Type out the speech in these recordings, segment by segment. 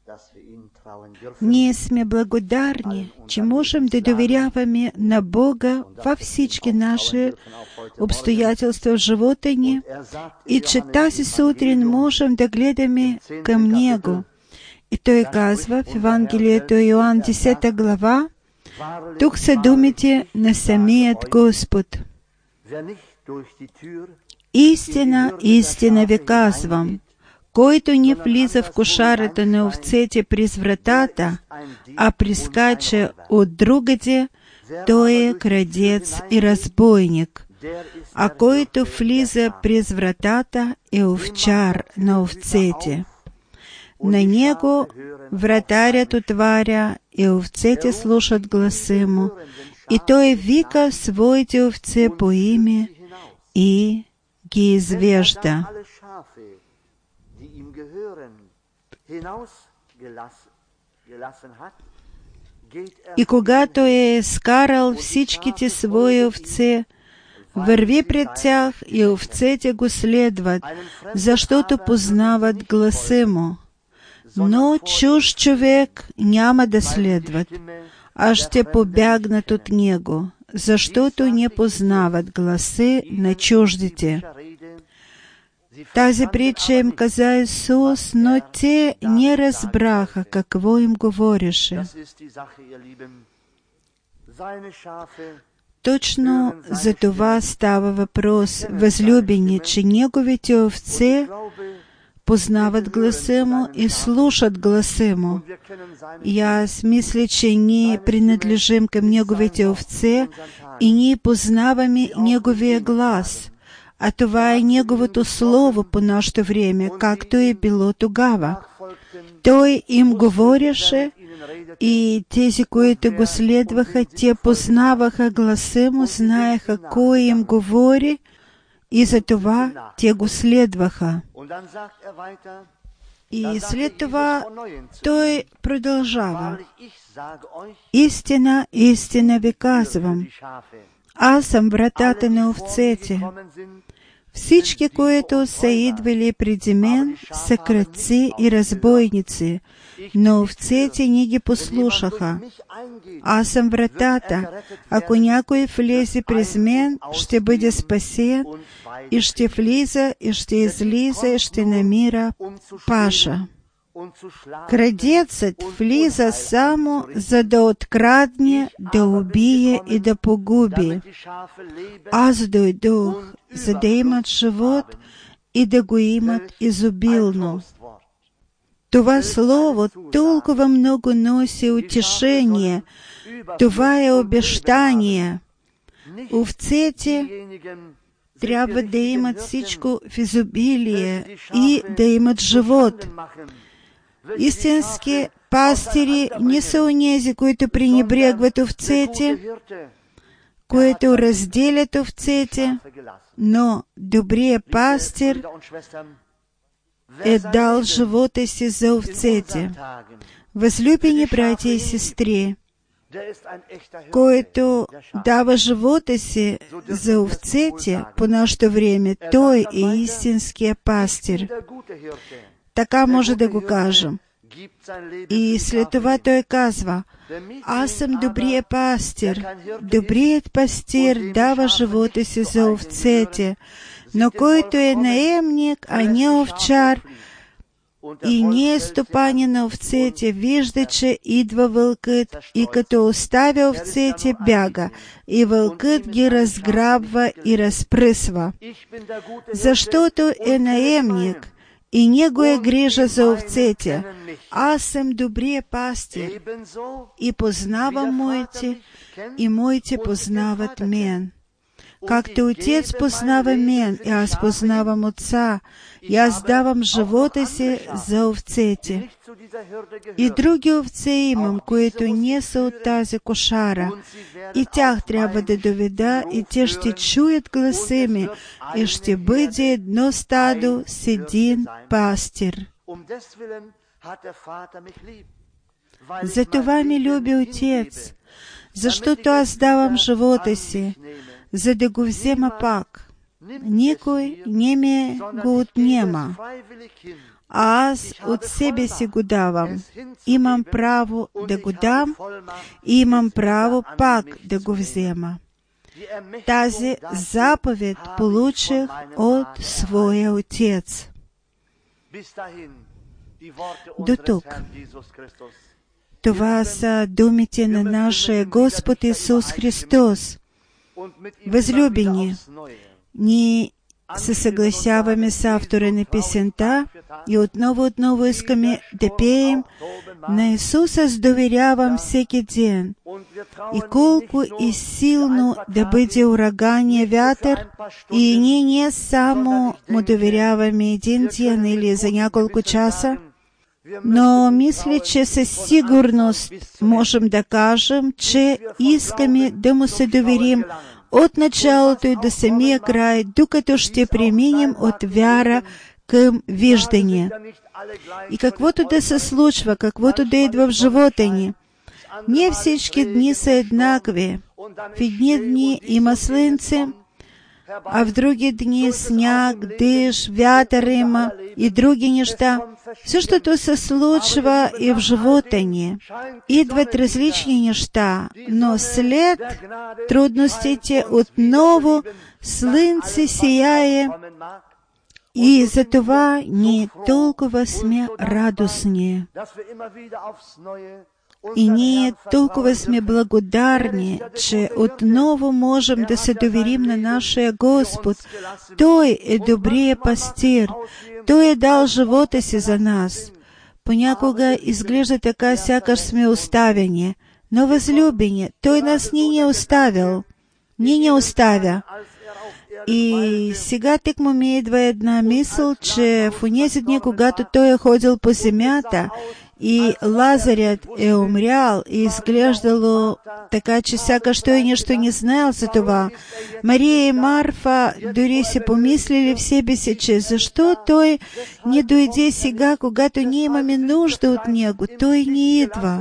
Ние сме благодарни, че можем да доверяваме на Бога във всички наши обстоятелства в живота ни и че тази сутрин можем да гледаме към Него. И Той казва в Евангелието Йоан 10 глава, тук са думите на самият Господ. Истина, истина ви казвам, който не влиза в кошарата на овцете през вратата, а прискача от другаде, той е крадец и разбойник. А който влиза през вратата, е овчар на овцете. На него вратарят отваря, и овцете слушат гласа му, и той вика своите овце по име и ги извежда. И когато е скарал всичките свои овце, върви пред тях и овцете го следват, защото познават гласа му. Но чуж човек няма да следват, а ще побягнат от него, защото не познават гласа на чуждите. Тази притча им каза Исус, но те не разбраха какво им говореше. Точно за това става въпрос, възлюбени, че Неговите овце познават гласа му и слушат гласа му. И аз мисля, че ние принадлежим към Неговите овце и ние познаваме Неговия глас. А това е Неговото Слово по нашето време, както е било тогава. Той им говореше и тези, които го следваха, те познаваха гласа му, знаеха кой им говори и затова те го следваха. И след това той продължава. Истина, истина ви казвам, аз съм вратата на овцете. Всички, които са идвали преди мен, са крадци и разбойници, но овцете не ги послушаха. Аз съм вратата. Ако някой влезе през мен, ще бъде спасен и ще влиза, и ще излиза, и ще намира паша. Крадецът влиза само за да открадне, да убие и да погуби. Аз дойдох, за да имат живот и да го имат изобилно. Това слово толкова много носи утешение. Това е обещание. Овцете трябва да имат всичко в изобилие и да имат живот. Истински пастири не са онези, които пренебрегват овцете, които разделят овцете, но добрият пастир е дал живота си за овцете. Възлюбени братя и сестри, който дава живота си за овцете по нашето време, той е истинския пастир. Така може да го кажем. И след това той казва, аз съм добрият пастир. Добрият пастир дава живота си за овцете, но който е наемник, а не овчар, и не е стопанин на овцете, вижда, че идва вълкът и като оставя овцете, бяга, и вълкът ги разграбва и разпръсва. Защото е наемник и не го е грижа за овцете. Аз съм добрият пастир и познавам моите, и моите познават мен. Както Отец познава мен, и аз познавам Отца, и аз давам живота си за овцете. И други овце имам, които не са от тази кошара, и тях трябва да доведа, и те ще чуят гласа ми, и ще бъде едно стадо с един пастир. Затова ми люби Отец, защото аз давам живота си, за да го взема пак. Никой не ми го отнема. Аз от себе си го давам. Имам право да го дам и имам право пак да го взема. Тази заповед получих от своя Отец. До тук. Това са думите на нашия Господ Исус Христос. Възлюбени, ние се съгласяваме с автора на песента и отново искаме да пеем: на Исуса аз доверявам всеки ден. И колко и силно да бъде урагания вятър, и ние не само му доверяваме един ден или за няколко часа, но мисля, че със сигурност можем да кажем, че искаме да му се доверим от началото и до самия край, докато ще преминем от вяра към виждане. И каквото да се случва, каквото да идва в живота ни, не всички дни са еднакви. В едни дни има слънце, а в други дни сняг, дъжд, вятър има и други неща. Същото се случва и в живота ни. Идват различни неща, но след трудностите отново слънце сияе и за това ние толкова сме радостни. И ние толкова сме благодарни, че отново можем да се доверим на нашия Господ. Той е добрият пастир. Той е дал живота си за нас. Понякога изглежда така, сякаш сме оставени. Но, възлюбени, Той нас не е оставил. Не оставя. И сега тъкмо ми идва една мисъл, че в онези дни, когато Той е ходил по земята, и Лазарят е умрял и изглеждало така, че сякаш той нищо не знаел за това. Мария и Марфа дори си помислили в себе си, че защо той не дойде сега, когато ние имаме нужда от него. Той не идва.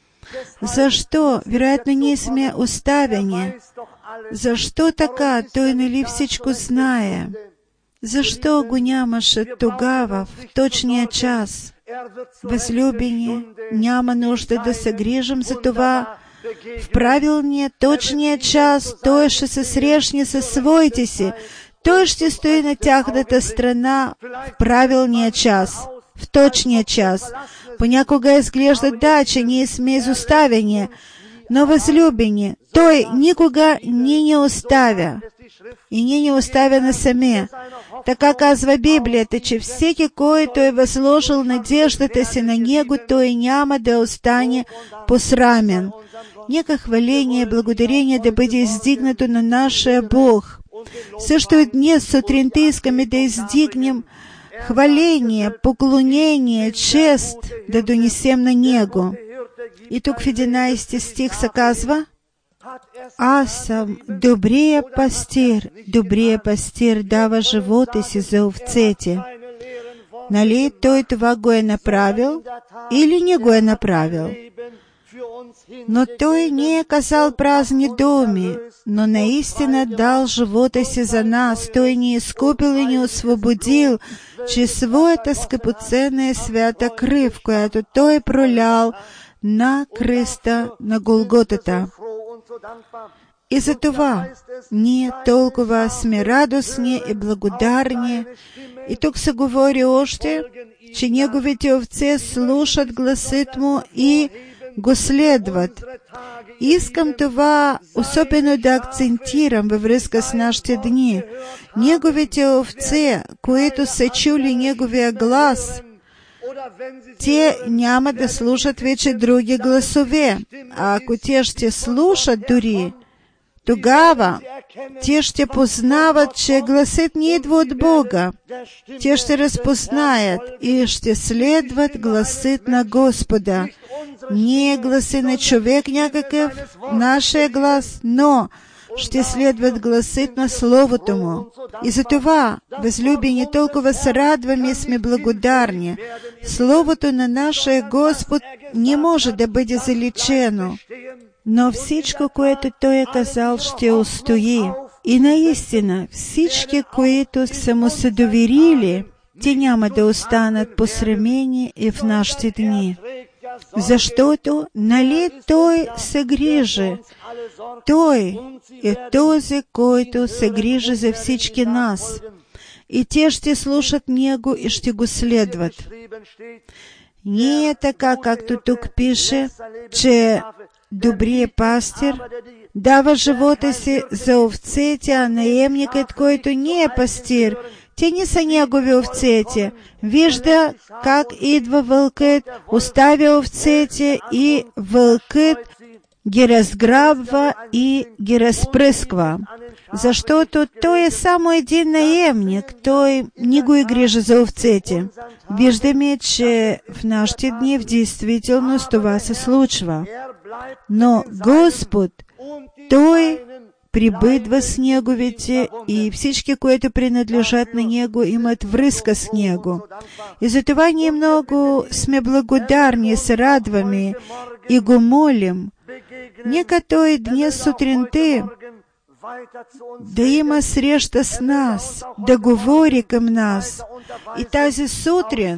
Защо? Вероятно, ние сме оставени. Защо така? Той нали всичко знае? Защо го нямаше тогава, в точния час? Възлюбени, няма нужда да се грижим за това. В правилния, точния час Той ще се срещне със своите си. Той ще стои на тяхната страна в правилния час, в точния час. Понякога изглежда, да, че ние сме изоставени, но възлюбени, Той никога не оставя. И не оставя насаме. Така казва Библията, че всеки, който е възложил надеждата си на Него, той няма да остане посрамен. Нека хваление и благодарение да бъде издигнато на нашия Бог. Също и днес сутринта искаме да издигнем хваление, поклонение, чест да донесем на Него. И тук в 11 стих се казва: аз съм добрият пастир. Добрият пастир дава живота си за овцете. Нали Той това го е направил или не го е направил? Но Той не е казал празни думи, но наистина дал живота си за нас. Той ни е изкупил и ни освободил чрез своята скъпоценна и свята кръв, която Той пролял на кръста на Голготата. И за това ние толкова сме радостни и благодарни. И тук се говори още, че Неговите овце слушат гласът Му и го следват. Искам това особено да акцентирам във връзка с нашите дни. Неговите овце, които са чули Неговия глас, те няма да слушат вече други гласове. А ако те ще слушат дори, тогава те ще познават, че гласът не идва от Бога. Те ще разпознаят и ще следват гласът на Господа. Не е гласът на човек някакъв, нашия глас, но ще следват гласът на Словото Му. И за това, възлюбени, толкова се радваме и сме благодарни. Словото на нашия Господ не може да бъде заличено, но всичко, което Той е казал, ще устои. И наистина, всички, които са Му се доверили, те няма да останат посрамени и в нашите дни. Защото, нали Той се грижи? Той е този, който се грижи за всички нас. И те ще слушат Него и ще го следват. Не е така, както тук пише, че добрият пастир дава живота си за овцете, а наемникът, който не е пастир, те не са негови овцете. Вижда как идва вълкът, оставя овцете и вълкът ги разграбва и ги разпръсква. Защото той е само един наемник, той не го и грижи за овцете. Виждаме, че в нашите дни в действителност това се случва. Но Господ, Той прибъдва с Неговите и всички, които принадлежат на Него, имат връзка с Него. И затова ние много сме благодарни, се радваме и го молим. Нека Той днес сутринта да има среща с нас, да говори към нас. И тази сутрин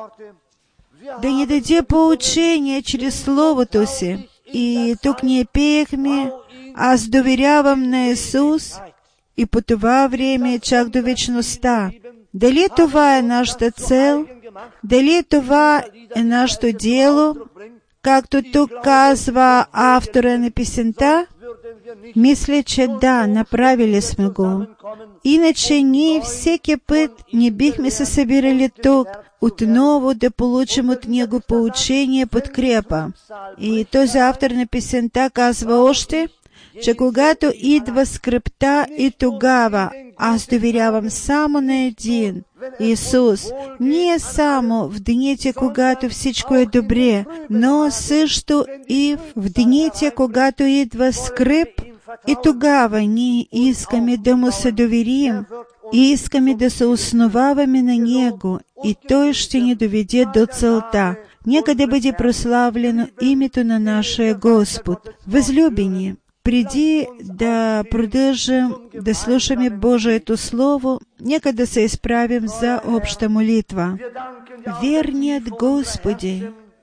да ни даде поучение чрез Словото си. И тук ние пеехме: аз доверявам на Исус и по това време чак до вечността. Дали това е нашата цел? Дали това е нашето дело? Както тук казва автора на песента, мисля, че да, направили сме го. Иначе ние всеки път не бихме се събирали тук, отново да получим от него поучение, подкрепа. И този автор на песента казва още, че когато идва скръбта и тогава аз доверявам само на един Исус, не само в дните, когато всичко е добре, но също и в дните, когато идва скръб, и тогава ние искаме да му се доверим и искаме да се основаваме на Него, и Той ще ни доведе до целта. Нека да бъде прославлено името на нашия Господ. Възлюбени, преди да продължим да слушаме Божието Слово, нека да се изправим за обща молитва. Верният Господи,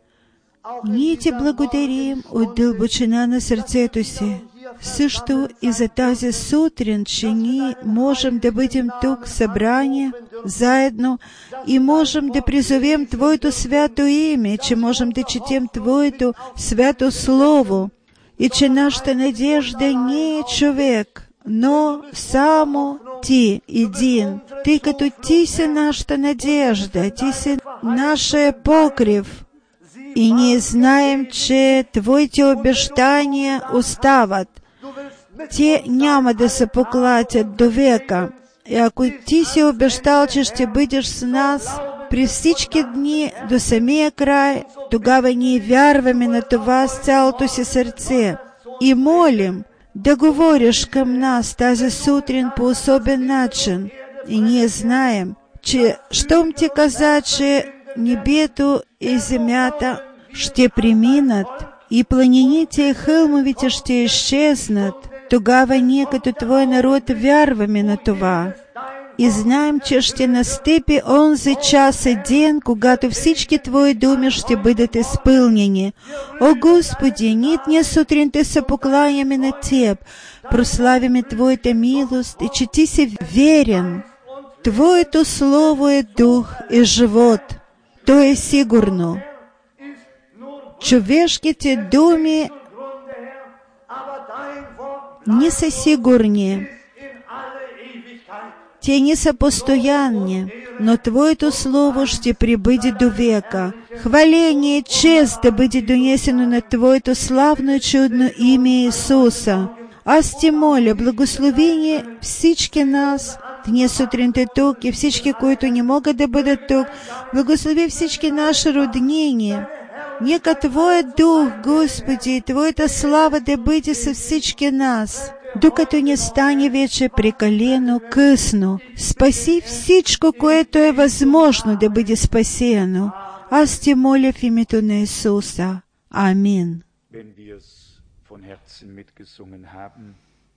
ние Ти благодарим от дълбочина на сърцето си, също и за тази сутрин, че ние можем да бъдем тук събрани заедно и можем да призовем Твоето свято име, че можем да четем Твоето свято Слово и че нашата надежда не е човек, но само Ти един, тъй като Ти си нашата надежда, Ти си нашия покрив. И ние знаем, че Твоите обещания остават. Те няма да се поклатят до века. И ако Ти си обещал, че ще бъдеш с нас при всички дни до самия край, тогава ние вярваме на това с цялото си сърце и молим да говориш към нас тази сутрин по особен начин. И ние знаем, че щом Ти каза, че небето и земята ще преминат и планините и хълмовете ще изчезнат, тогава ние като Твой народ вярваме на това. И знаем, че ще настъпи онзи час и ден, когато всички Твои думи ще бъдат изпълнени. О Господи, ние днес сутринта се покланяме на Теб, прославяме Твоята милост и че Ти си верен. Твоето Слово е дух и живот. То е сигурно. Човешките думи не са сигурни. Те не са постоянни, но Твоето Слово ще прибъде до века. Хваление и чест да бъде донесено на Твоето славно и чудно име Исуса. Аз Ти моля, благослови всички нас днес сутринта тук и всички, които не могат да бъдат тук. Благослови всички наши роднини. Нека Твоят дух, Господи, и Твоята слава да бъде с всички нас, докато не стане вече прекалено късно. Спаси всичко, което е възможно да бъде спасено. Аз Ти моля в името на Исуса. Амин.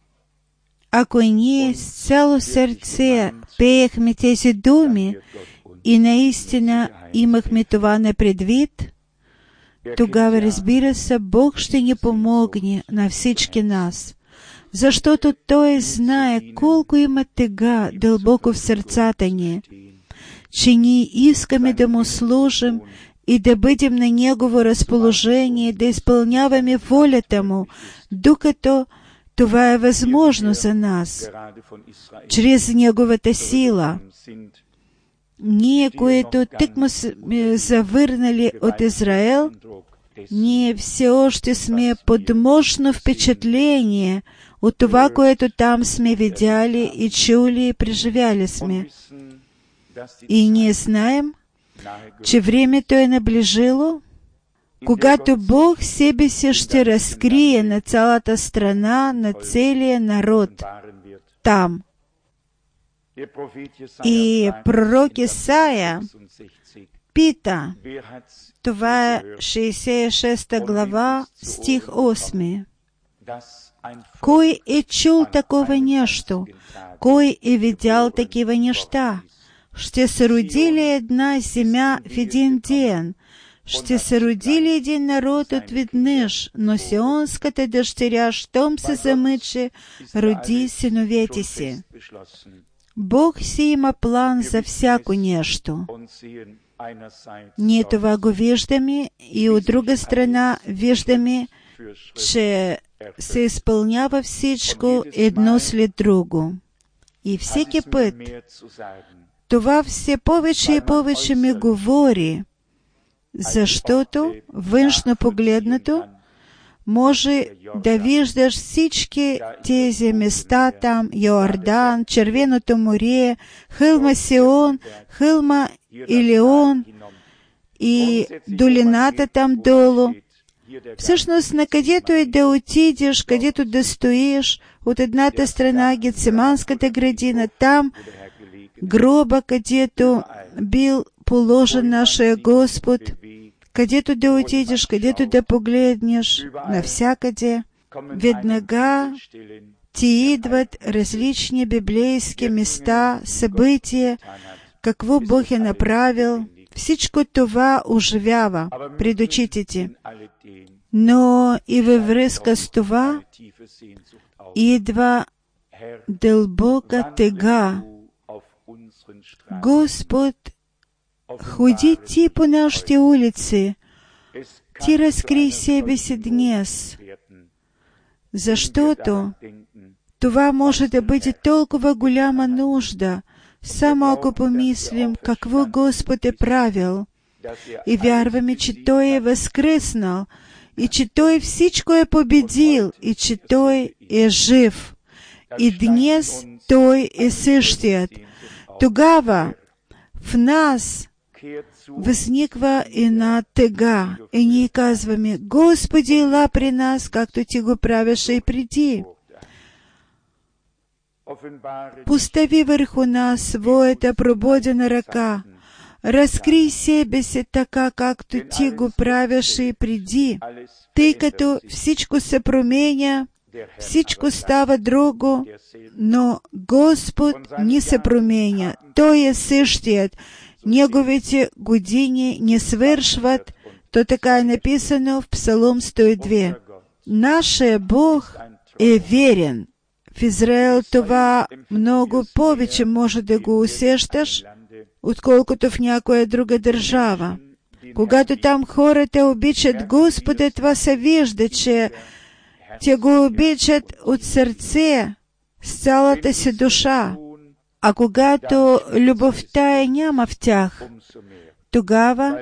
Ако ние с цяло сърце пеехме тези думи, і наістина имахме това на предвид, тогава, разбира се, Бог ще ни помогне на всички нас, защото Той знае колко има тега дълбоко в сърцата ни, че ние искаме да Му служим и да бъдем на Негово разположение, да изпълняваме волята Му, докато това е възможно за нас, чрез Неговата сила. Ние, които тъкмо сме завърнали от Израел, ние все още сме под мощно впечатление от това, което там сме видяли и чули и преживяли сме. И ние знаем, че времето е наближило, когато Бог себе си ще разкрие на цялата страна, на целия народ там. И пророк Исаия пита, това е 66 глава, стих 8. Кой е чул такова нещо? Кой е видял такива неща? Ще се роди ли една земя в един ден? Ще се роди ли един народ отведнъж, но сионската дъщеря, щом се замъчи, роди синовете си. Бог си има план за всяко нещо. Ние това го виждаме и от друга страна виждаме, че се изпълнява всичко едно след друго. И всеки път това все повече и повече ми говори, защото външно погледнато може да виждаш всички тези места там, Йордан, Червеното море, хълма Сион, хълма Илион и долината там долу. Всъщност, на където и да отидеш, където да стоиш, от едната страна Гетсиманската градина, там гроба, където бил положен нашия Господ, където да отидеш, където да погледнеш, навсякъде, веднага ти идват различни библейски места, събития, какво Бог е направил. Всичко това оживява пред очите ти. Но и във връзка с това идва дълбока тега. Господ, ходи ти по нашите улици, ти разкрий себе си днес, защото това може да бъде толкова голяма нужда, само ако помислим какво Господ е правил и вярваме, че Той е възкръснал и че Той всичко е победил и че Той е жив. И днес Той е същият. Тогава в нас възниква една тега и ние казваме: Господи, ела при нас, както Ти го правеше и преди. Постави върху нас своята прободена ръка. Разкрий себе си така, както Ти го правеше и преди, тъй като всичко се променя, всичко става друго, но Господ не се променя. Той е същият. Неговите години не свършват. То така е написано в Псалом 102. Нашия Бог е верен. В Израел това много повече може да го усещаш, отколкото в някоя друга държава. Когато там хората обичат Господа, това се вижда, че те го обичат от сърце, с цялата си душа. А когато любовта няма в тях, тогава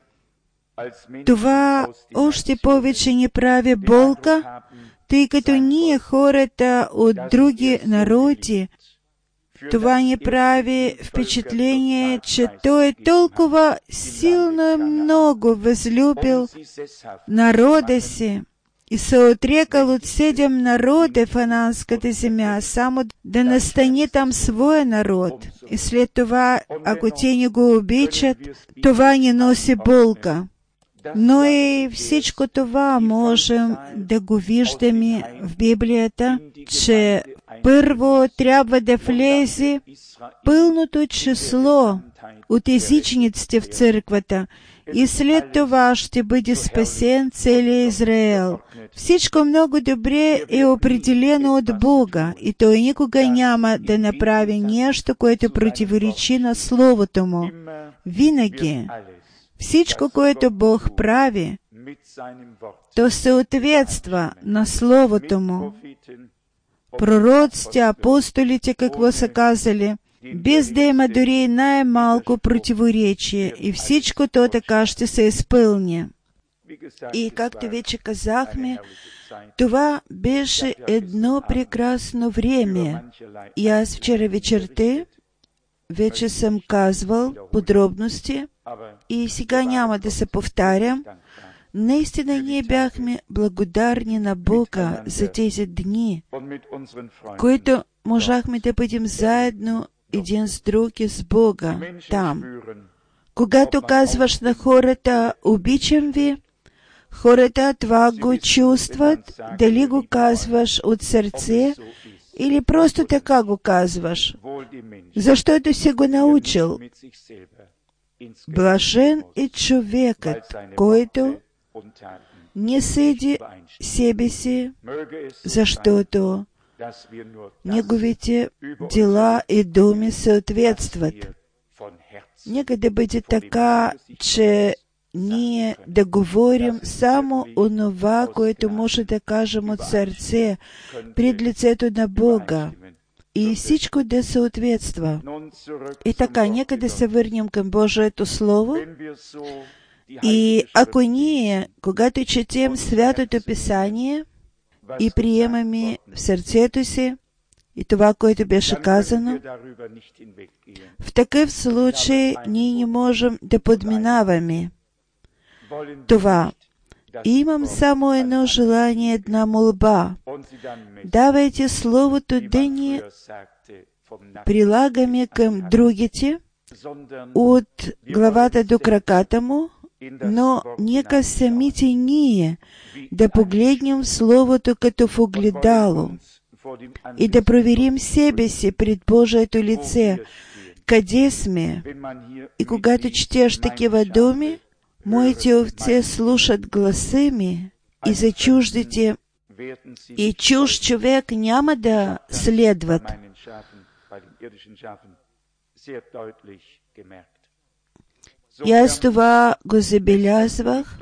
това още повече ни прави болка, тъй като ние, хората от други народи, това ни прави впечатление, че Той е толкова силно и много възлюбил народа си и се отрекал от 7 народа в Ананската земя, само да настани там своя народ. И след това, ако те не го обичат, това ни носи болка. Но и всичко това можем да го виждаме в Библията, че Първо трябва да влезе пълното число от езичниците в църквата и след това ще бъде спасен целият Израел. Всичко много добре е определено от Бога и Той никога няма да направи нещо, което противоречи на Словото Му. Винаги всичко, което Бог прави, то съответства на Словото Му. Пророците, апостолите, какво са казали, без да има дори най-малко противоречие, и всичко то така ще се изпълни. И както вече казахме, това беше едно прекрасно време. И аз вчера вечерта вече съм казвал подробности и сега няма да се повтарям. Наистина ние бяхме благодарни на Бога за тези дни, които можахме да бъдем заедно един с друг и с Бога там. Когато казваш на хората «обичам ви», хората това го чувстват, дали го казваш от сърце или просто така го казваш, защото си го научил. Блажен е човекът, който не съди себе си, защото неговите дела и думи съответстват. Нека да бъде така, че ние да говорим само онова, което може да кажем от сърце пред лицето на Бога и всичко да съответства. И така, нека да се върнем към Божието Слово. И ако ние, когато четем Святото Писание и приемаме в сърцето си и това, което беше казано, в такъв случай ние не можем да подминаваме това. И имам само едно желание, една молба. Давайте Словото да ни прилагаме към другите от главата до краката му, но нека самите ние да погледнем Словото като в огледало и да проверим себе си пред Божието лице, къде сме. И когато четеш такива думи, моите овце слушат гласа ми и за чуждите, и чужд човек няма да следват. И аз това го забелязвах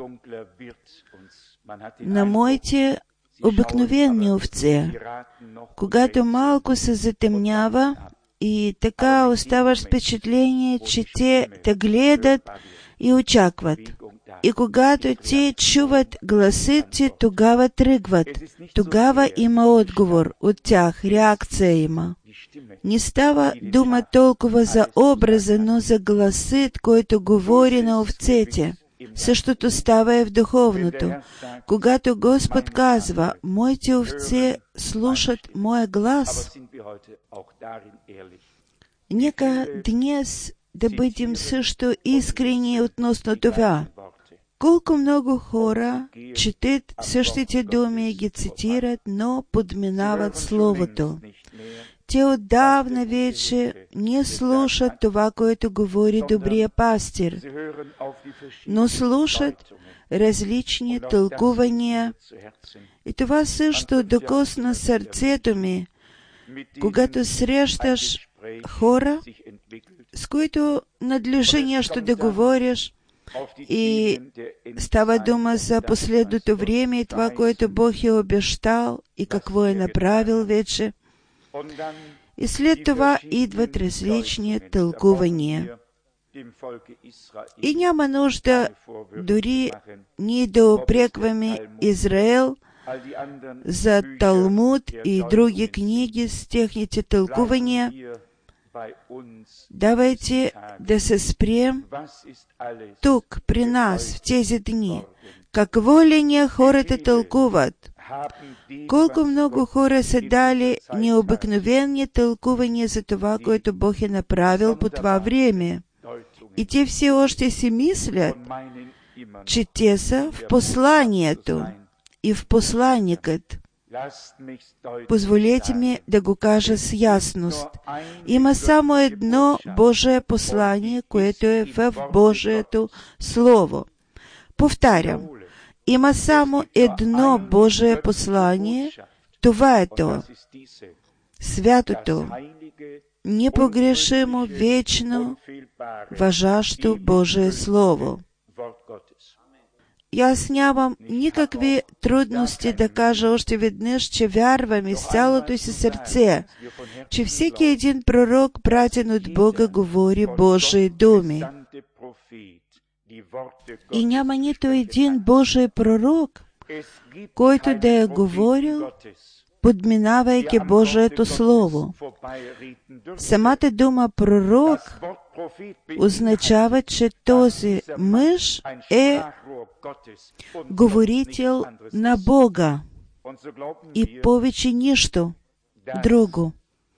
на моите обикновени овце. Когато малко се затемнява и така оставаш впечатление, че те гледат и очакват. И когато те чуват гласът ти, тогава тръгват. Тогава има отговор от тях, реакция има. Не става дума толкова за образа, но за гласът, който говори на овцете. Същото става и в духовното. Когато Господ казва, моите овце слушат моя глас, нека днес да бъдем също искрени относно това. Колко много хора четат същите думи и ги цитират, но подминават Словото. Те отдавна вече не слушат това, което говори добрия пастир, но слушат различни тълкувания. И това също докосна сърцето ми, когато срещаш хора, с които надлежи нещо да говориш, и става дума за последното време и това, което Бог е обещал и какво е направил вече. И след това идват различни тълкувания. И няма нужда дори ние да упрекваме Израел за Талмуд и други книги с техните тълкувания. Давайте да се спрем тук, при нас, в тези дни. Какво ли ние хората тълкуват? Колко много хора са дали необикновени тълкувания за това, което Бог е направил по това време. И те все още си мислят, че те са в посланието и в посланникът. Позволете ми да го кажа с ясност. Има само едно Божие послание, което е в Божието Слово. Повтарям, има само едно Божие послание, това е то. Святото, непогрешимо, вечно, важащо Божие Слово. И аз нямам никакви трудности да кажа още веднъж, че вярвам из цялото си сърце, че всеки един пророк, пратен от Бога, говори Божии думи. И няма нито един Божий пророк, който да е говорил, подминавайки Божието Слово. Самата дума пророк означава, че този мъж е говорител на Бога и повече нищо друго.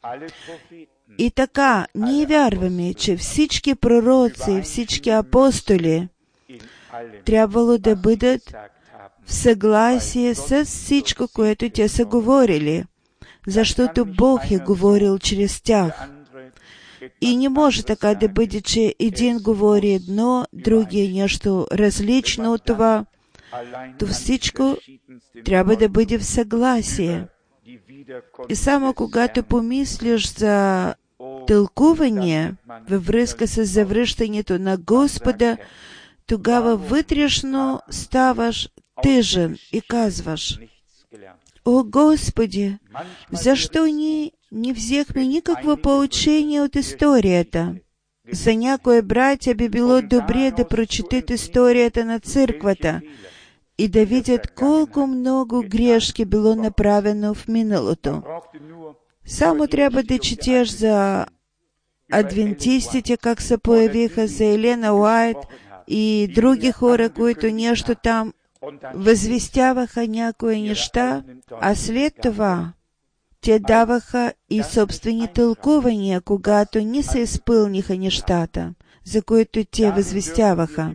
И така, ние вярваме, че всички пророци и всички апостоли трябвало да бъдат в съгласие с всичко, което те са говорили, защото Бог е говорил чрез тях. И не може така да бъде, че един говори едно, другия нещо различно от това. То всичко трябва да бъде в съгласие. И само когато помислиш за тълкуване във връзка с завръщането на Господа, тогава вътрешно ставаш тъжен и казваш: О, Господи, защо ние не взехме никакво поучение от историята? За някои братя би било добре да прочетат историята на църквата и да видят колко много грешки било направено в миналото. Само трябва да четеш за адвентистите, как се появиха, за Елена Уайт и други хора, които нещо там възвестяваха някои неща, а след това те даваха и собствени тълкувания, когато не се изпълниха нещата, за които те възвестяваха.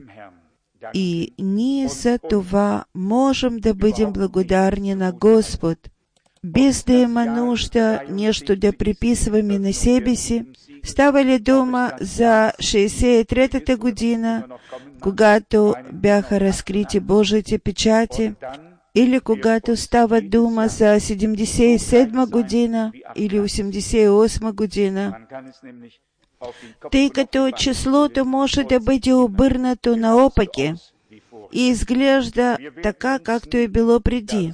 И ние за това можем да бъдем благодарни на Господ, без да има нужда нещо да приписваме на себе си. Става ли дума за 63-та година, когато бяха разкрити Божиите печати, или когато става дума за 77 година или 88 година, тъй като числото може да бъде обърнато наопаки и изглежда така, както е било преди.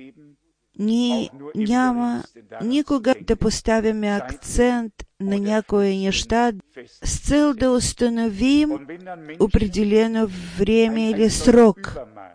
Ние няма никога да поставяме акцент на някои неща с цел да установим определено време или срок.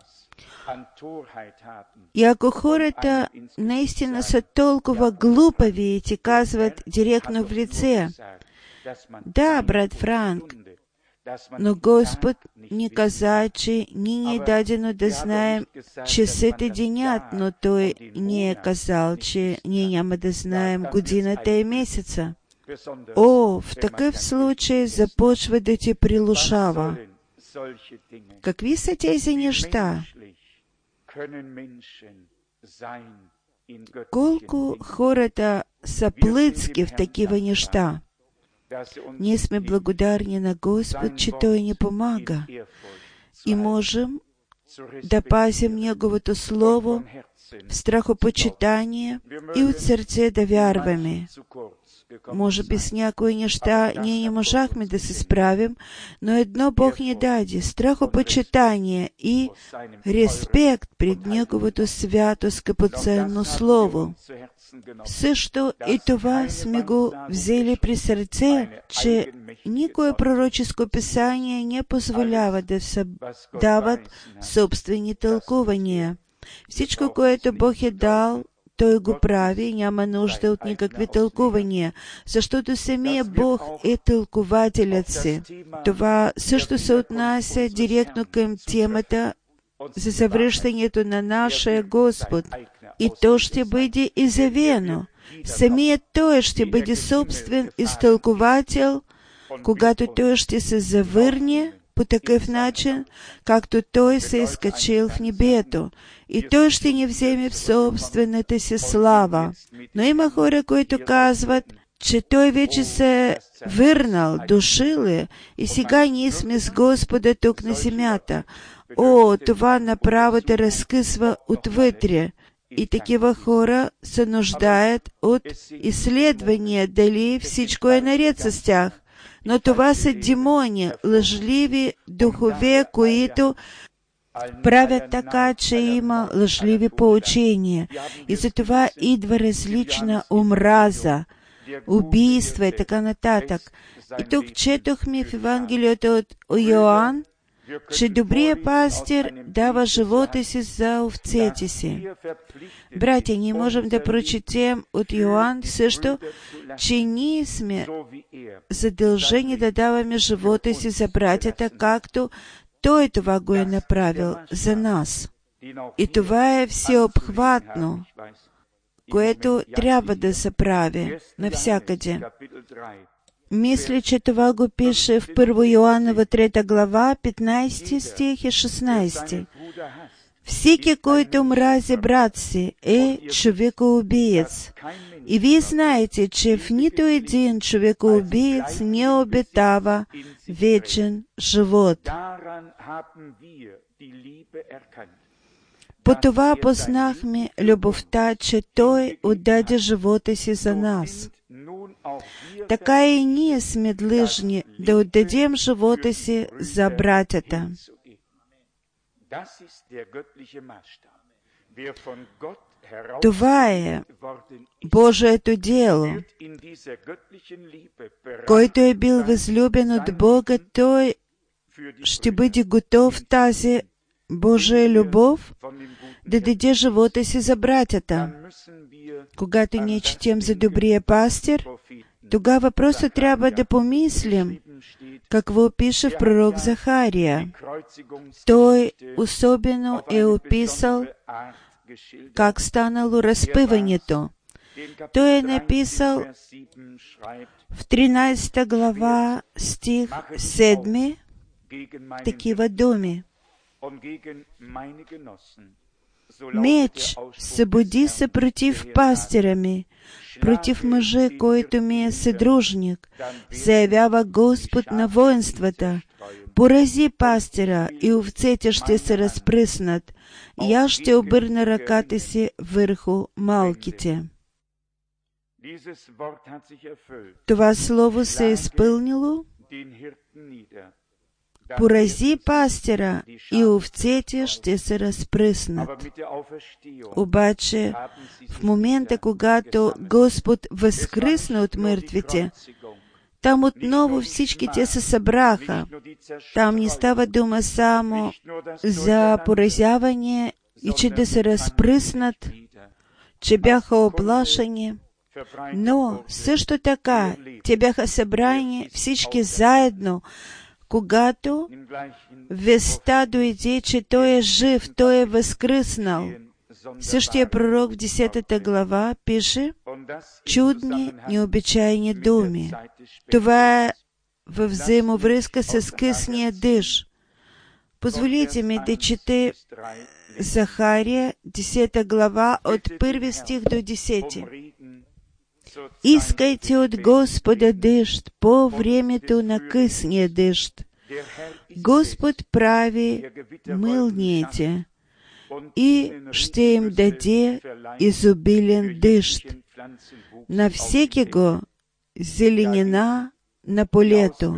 И ако хората наистина са толкова глупави и ти казват директно в лице: да, брат Франк, но Господ ни каза, че ни е дадено да знаем часът и денят, но Той ни е казал, че ние няма да знаем годината и месеца. О, в такъв случай започва да ти прилушава. Какви са тези неща? Колко хората са плътски в такива неща? Ние сме благодарни на Господ, че Той ни помага и можем да пазим Неговото Слово в страхопочитание и от сърце да вярваме. Може би с някои неща ние не можахме да се справим, но едно Бог ни даде — страхопочитание и респект пред Неговото свято скъпоценно Слово. Също и това сме го взели при сърце, че никое пророческо писание не позволява да се дават собствени тълкувания. Всичко, което Бог е дал, Той го прави и няма нужда от никакви тълкувания, защото самия Бог е тълкователят си. Това също се отнася директно към темата за завръщането на нашия Господ. И то ще бъде изявено. Самият Той ще бъде собствен изтълковател, когато Той ще се завърне по такъв начин, както Той се изкачил в небето, и Той ще ни вземе в собствената си слава. Но има хора, които казват, че Той вече се е върнал, дошил е, и сега ние сме с Господа тук на земята. О, това направо те разкъсва отвътре. И такива хора се нуждаят от изследвания, дали всичко е наред с тях. Но това са демони, лъжливи духове, които правят така, че има лъжливи поучения. И затова идва различна омраза, убийства и така нататък. И тук четохме в Евангелието от Йоан, че добрият пастир дава живота си за овцете си. Братя, ние можем да прочетем от Йоан също, че ние сме задължени да даваме живота си за братята, както Той това го е направил за нас. И това е всеобхватно, което трябва да се прави навсякъде. Мисля, че това го пише в 1 Йоанова 3 глава, 15 стих и 16. Всеки, който мрази брат си, е човекоубиец. И вие знаете, че в нито един човекоубиец не обитава вечен живот. По това познахме любовта, че Той отдаде живота си за нас. Така и ние сме длъжни да отдадем живота си за братята. Това е Божието дело. Който е бил възлюбен от Бога, той ще бъде готов тази Божия любов да даде живота си за братята. Когато ние четем за добрия пастир, тогава просто трябва да помислим какво пише в пророк Захария. Той особено е описал как станало разпъването. Той е написал в 13 глава стих 7 такива думи. Меч събуди се против пастира ми, против мъжа, който ми е съдружник, заявява Господ на воинствата. Порази пастира и овцете ще се разпръснат, и аз ще обърна ръката си върху малките. Това слово се е изпълнило. Порази пастира и овцете ще се разпръснат. Обаче, в момента, когато Господ възкръсна от мъртвите, там отново всички те се събраха. Там не става дума само за поразяване и че да се разпръснат, че бяха оплашени, но също така те бяха събрани всички заедно, когато веста дойде, че Той е жив, Той е възкръснал. Същия пророк в 10 глава пише чудни, необичайни думи. Това е във взаимовръзка с късния дъжд. Позволите ми да чете Захария, 10 глава, от 1 стих до 10. Искайте от Господа дъжд по времето на късния дъжд. Господ прави мълниите и ще им даде изобилен дъжд. На всеки го зеленина на полето.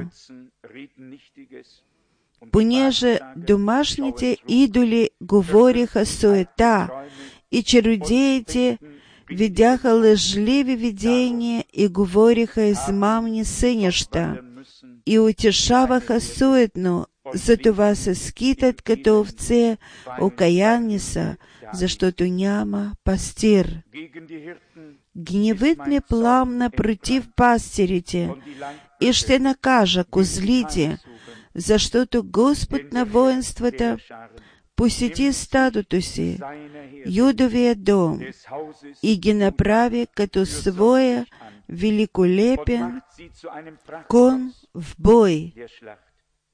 Понеже домашните идоли говориха суета и чародеите видяха лъжливи видения и говориха измамни сънища и утешаваха суетно, затова се скитат като овце, окаянни са, защото няма пастир. Гневът ми пламна против пастирите и ще накажа козлите, защото Господ на воинствата посети стадото си, Юдовия дом, и ги направи като своя великолепен кон в бой.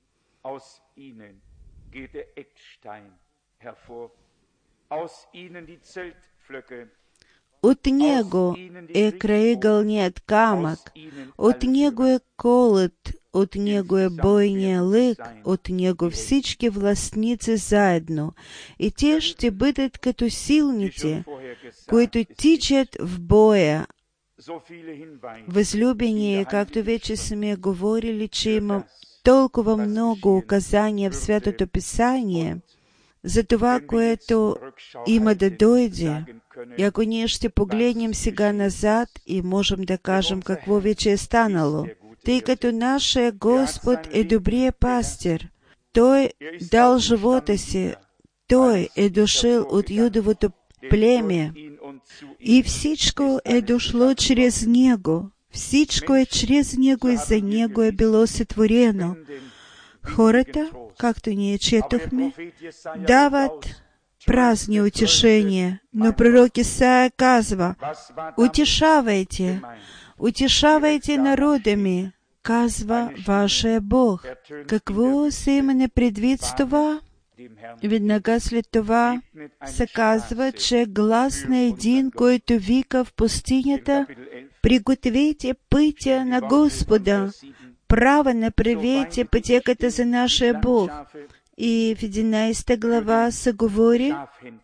От него крайъгълният камък, от него колът, от него бойния лък, от него всички властници заедно. И те ще бъдат като силници, които тичат в боя. Възлюбени, както вече сме говорили, че има толкова много указания в Святото Писание за това, което има да дойде. И ако ние ще погледнем сега назад и можем да кажем какво вече е станало, тъй като нашия Господ е добрият пастир, Той дал живота си, Той е дошъл от Юдовото племе и всичко е дошло чрез Него. Всичко е чрез Него и за Него е било сътворено. Хората, както ние четохме, дават празни утешения, но пророк Исаия казва: утешавайте, утешавайте народа ми, казва вашия Бог. Какво се има предвид с това? Веднага след това се казва, че глас на един, който вика в пустинята: пригответе пътя на Господа, право направете пътеката за нашия Бог. И в 11 глава се говори,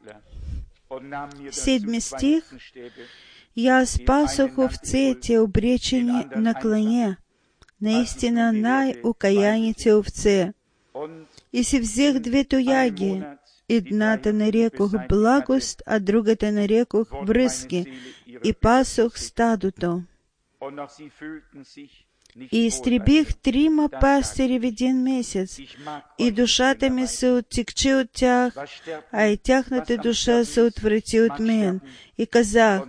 7 стих: и аз пасох овцете, обречени на клане, наистина най-окаяните овце. И си взех две тояги, едната нарекох благост, а другата нарекох връзки, и пасох стадото. И изтребих 3 пастири в един месец, и душата ми се оттекчи от тях, а и тяхната душа се отврати от мен. И казах: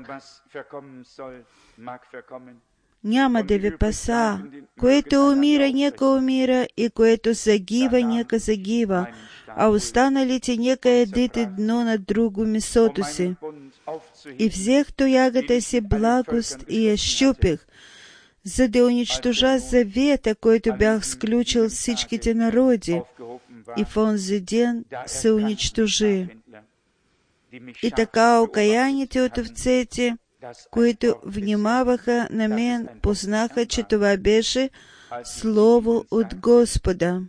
няма да ви паса, което умира, нека умира, и което загива, нека загива, а останалите нека ядат едно на друго месото си. И взех тоягата си благост и я щупих, за да унищожа завета, който бях сключил с всичките народи, и в онзи ден се унищожи. И така окаяните от овцете, които внимаваха на мен, познаха, че това беше слово от Господа.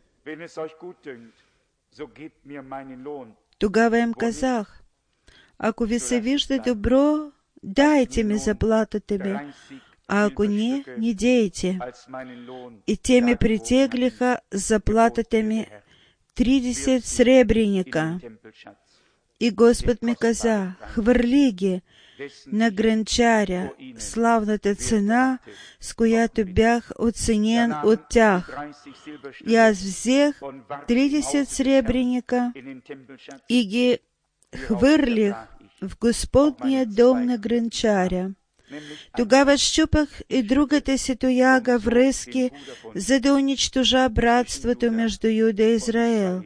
Тогава им казах: ако ви се вижда добро, дайте ми заплатата ми, а ако не, не дейте. И те ми притеглиха заплатата ми 30 сребреника. И Господ ми каза: хвърли ги на гранчаря, славната цена, с която бях оценен от тях. И аз взех 30 сребреника и ги хвърлих в Господния дом на гранчаря. Тогава щупах и другата си тояга връзки, за да унищожа братството между Юда и Израел.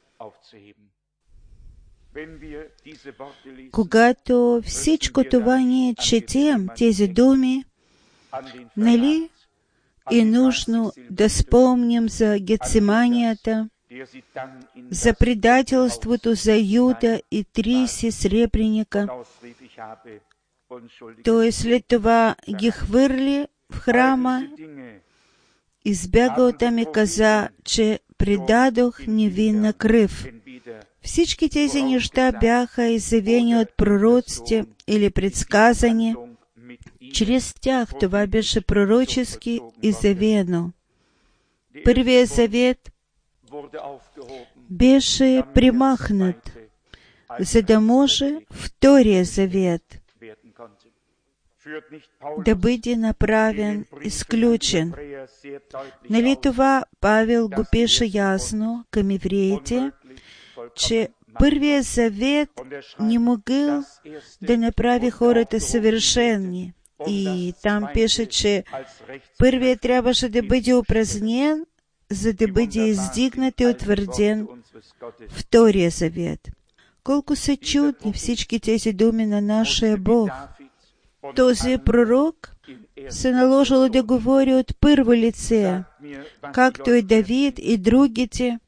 Когато всичко това ние четем, тези думи, нали е нужно да спомним за Гециманията, за предателството за Юда и 30 сребреника. Той след това ги хвърли в храма, избяга оттам и каза, че предадох невинна кръв. Всички тези неща бяха изявени от пророците или предсказани. Чрез тях това беше пророчески изявено. Първият завет беше премахнат, за да може втория завет да бъде направен изключен. Нали това Павел го пише ясно към евреите, че първият завет не могъл да направи хората съвършени. И там пише, че първият трябваше да бъде упразнен, за да бъде издигнат и утвърден втория завет. Колко са чудни всички тези думи на нашия Бог. този пророк се наложило да говори от първо лице, както и Давид и другите.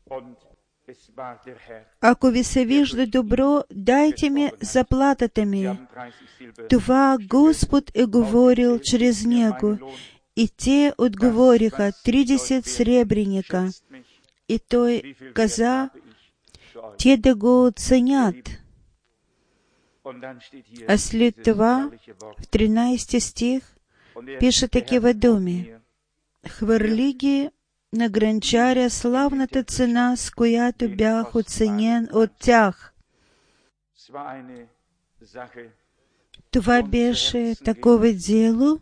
Ако ви се вижда добро, дайте ми заплатата ми. Това Господ е говорил чрез него. И те отговориха 30 сребреника. И той каза, те да го оценят. А след това, в 13 стих, пише такива думи. Хвърли ги на гранчаря славната цена, с която бях оценен от тях. Това беше такова дело,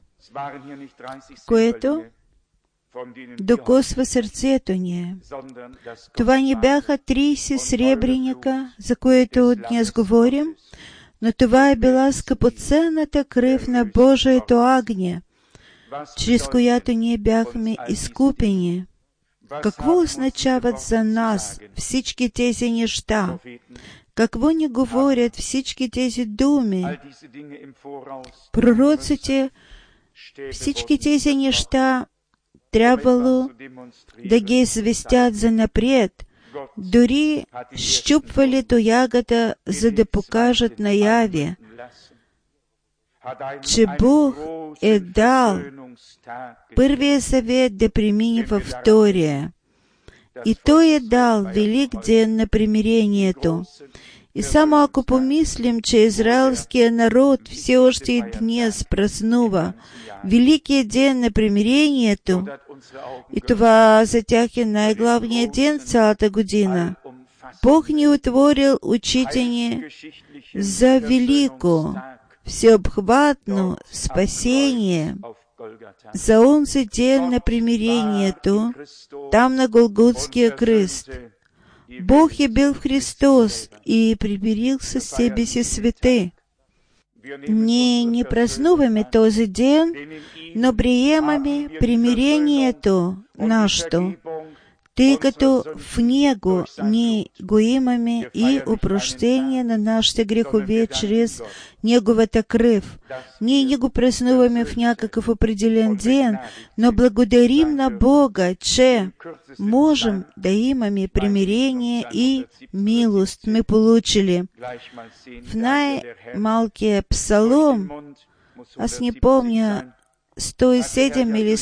което докосва сърцето ни. Това не бяха 30 сребреника, за които днес говорим, но това е била скъпоценната кръв на Божието агне, чрез която ние бяхме изкупени. Какво означават за нас всички тези неща? Какво ни говорят всички тези думи? Пророците всички тези неща трябвало да ги известят занапред, дори щупвали тоягата, за да покажат наяве, че Бог е дал първия завет да премине във втория. И Той е дал велик ден на примирението. И само ако помислим, че израелският народ все още и днес празнува великият ден на примирението, и това за тях е най-главният ден в цялата година, Бог ни отворил очите ни за велико, всеобхватно спасение, за онзи ден на примирението, там на Голготския кръст. Бог е бил в Христос и примирил със себе си свете. Ние не празнуваме този ден, но приемаме примирението нашето, тъй като в Него ние го имаме и опрощение на нашите грехове чрез Неговата кръв. Ние не го празнуваме в някакъв определен ден, но благодарим на Бога, че можем да имаме примирение и милост мы получили. В най-малкия псалом, аз не помня, 107 или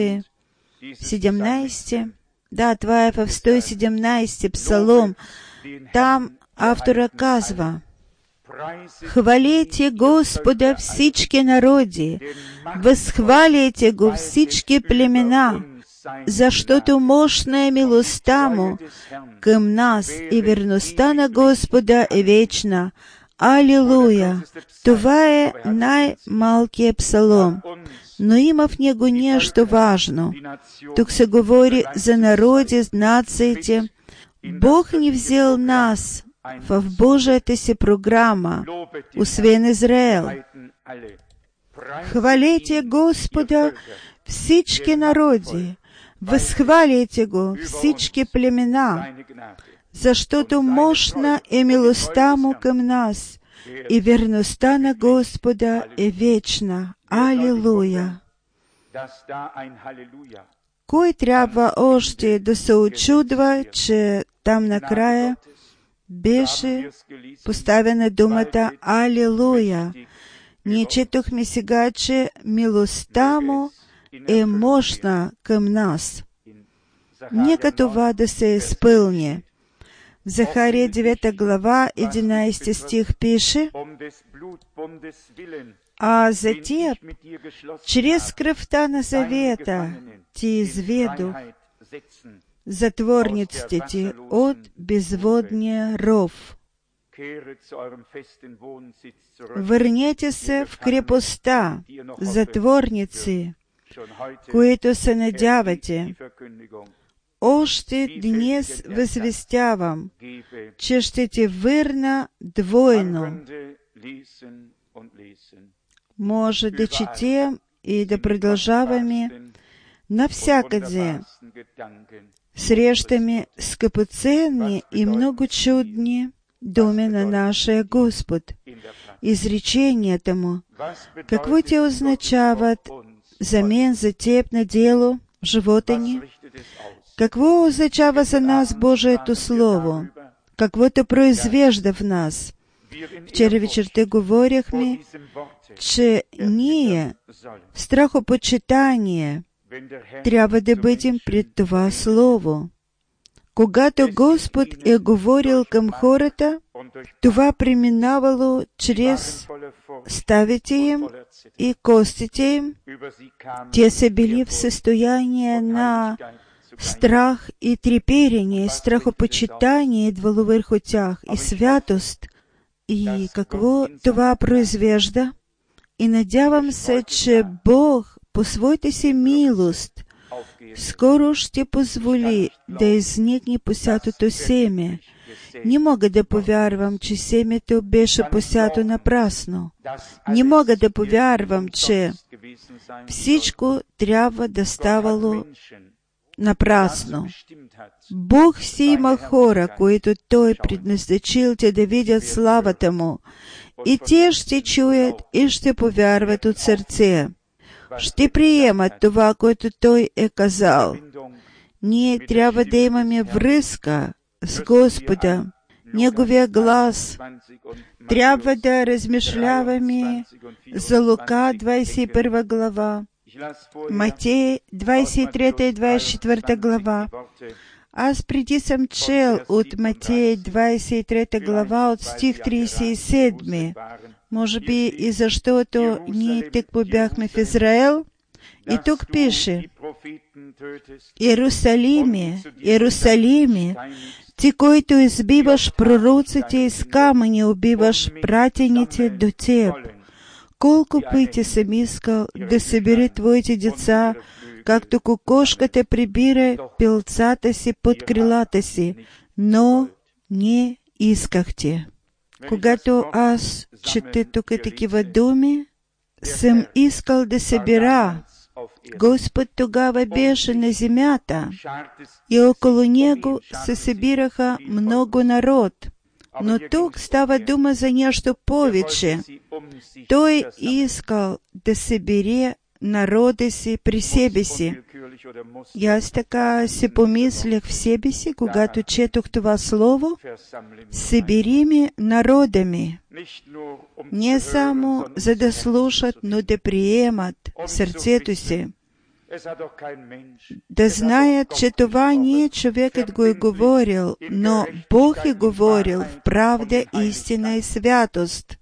117, да, това е в 117 псалом. Там автора казва: «Хвалите Господа всички народи, възхваляйте Го всички племена, защото мощна е милостта Му към нас и верността на Господа е вечна. Алилуя!» Това е най-малкият псалом, но има в него нещо важно. Тук се говори за народи, нациите. Бог ни взел нас в Божията си програма, освен Израел. Хвалете Господа всички народи, възхваляйте Го всички племена, защото мощна е милостта Му към нас и верността на Господа е вечна. Алилуя! Кой трябва още да се очудва, че там накрая беше поставена думата Алилуя? Ние четохме сега, че милостта Му е мощна към нас. Нека това да се изпълни. В Захария 9 глава 11 стих пише: «А за теб, чрез кръвта на завета, ти изведох затворниците ти от безводния ров. Върнете се в крепостта, затворници, които се надявате. Още днес възвестявам, че ще те върна двойно». Може да четем и да продължаваме. Навсякъде срещаме скъпоценни и много чудни доме на нашия Господ. Изречението му, какво те означават за мен, за теб на дело в живота ни? Какво означава за нас Божието Слово? Каквото произвежда в нас? Вчера вечерта говорихме, че ние в страхопочитание трябва да бъдем пред това Слово. Когато Господ е говорил към хората, това преминавало чрез ставите им и костите им. Те са били в състояние на страх и треперение, страхопочитание идвало върху тях и святост. И какво това произвежда? И надявам се, че Бог по своята си милост скоро ще позволи да изникне посятото семе. Не мога да повярвам, че семето беше посято напрасно. Не мога да повярвам, че всичко трябва да ставало напрасно. Бог си има хора, които Той предназначил те да видят славата Му, и те ще чуят и ще повярват от сърце. Ще приемат това, което Той е казал. Ние трябва да имаме връзка с Господа, Неговия глас. Трябва да размишляваме за Лука 21 глава, Матей 23 и 24 глава. Аз преди съм чел от Матей 23 глава от стих 37. Може би и защото ние тъкмо бяхме в Израел. И тук пише: Иерусалиме, Иерусалиме, ти, който избиваш пророците и с камъни убиваш пратените до теб. Колко пъти съм искал да събере твоите деца, както кокошката прибира пилцата си под крилата си, но не искахте. Когато аз чета тук такива думи, съм искал да събира. Господ тогава беше на земята и около Него се събираха много народ. Но тук става дума за нещо повече. Той искал да събере народа си при себе си. И аз така си помислях в себе си, когато четох това слово: събери ми народа ми. Не само за да слушат, но да приемат в сърцето си. Да знаят, че това не човекът го е говорил, но Бог е говорил в правда, истина и святост.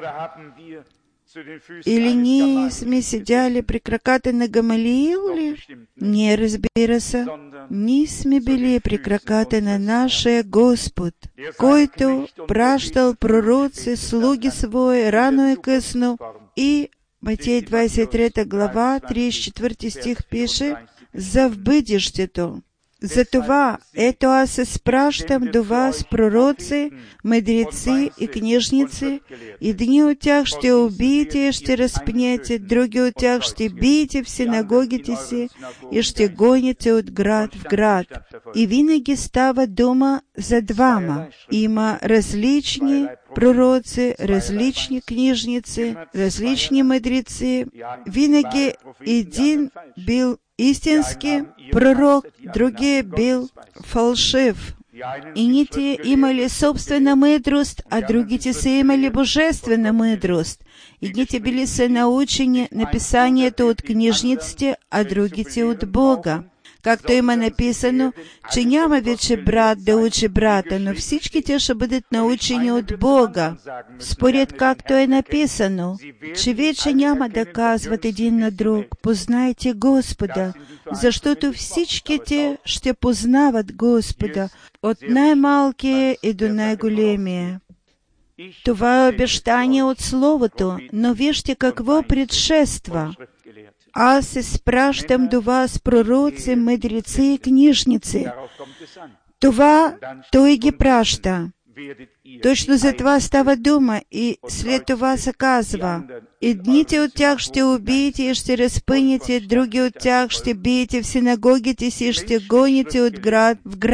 Или ние сме седяли при краката на Гамалиил ли? Не, разбира се. Ние сме били при краката на нашия Господ, който пращал пророци, слуги свои, рано и късно. И Матей 23 глава, 34 стих пише за в бъдещето. Затова, ето аз се спращам до вас, пророци, мъдреци и книжници, и дни от тях ще убиете и ще разпнете, други от тях ще биете в синагогите си и ще гоните от град в град. И винаги става дума за двама. Има различни пророци, различни книжници, различни мъдреци. Винаги един бил истински пророк, другия бил фалшив. Едните имали собствена мъдрост, а другите са имали божествена мъдрост. Едните били са научени на писанието от книжниците, а другите от Бога. Както има написано, че няма вече брат да учи брата, но всички те ще бъдат научени от Бога. Според както е написано, че вече няма да казват един на друг: познайте Господа, защото всички те ще познават Господа, от най-малкия и до най-големия. Това е обещание от Словото, но вижте какво предшества. Аз се спращам до вас, пророци, мъдреци и книжници. Това Той ги праща. Точно за това става дума и след това се казва: едните от тях ще убиете и ще разпънете, други от тях ще биете в синагогите си и ще гоните от град в град.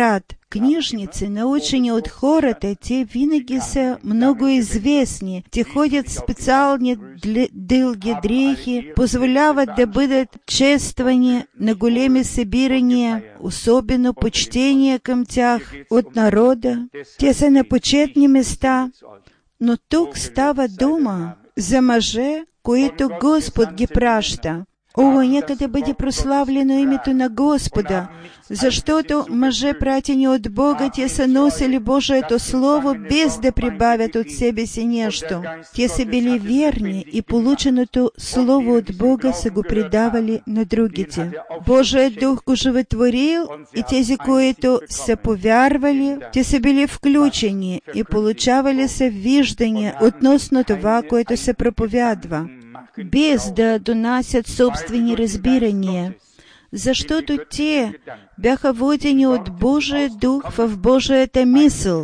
Книжниці, научені від хората, ті вінаги са много известні, ті ходять спеціальні довгі дрехи, позволявать да бъдат чествани на големи събирания, особено почтение към тях от народа. Те са на почетни места, но тук става дума за мъже, които Господ ги праща. О, нека да бъде прославлено името на Господа, защото мъже, пратени от Бога, те са носили Божието Слово, без да прибавят от себе си нещо. Те са били верни и полученото Слово от Бога са го предавали на другите. Божият Дух го животворил и тези, които са повярвали, те са били включени и получавали са виждания относно това, което се проповядва, без да донасят собствени разбирания, защото те бяха водени от Божия Дух в Божията мисъл.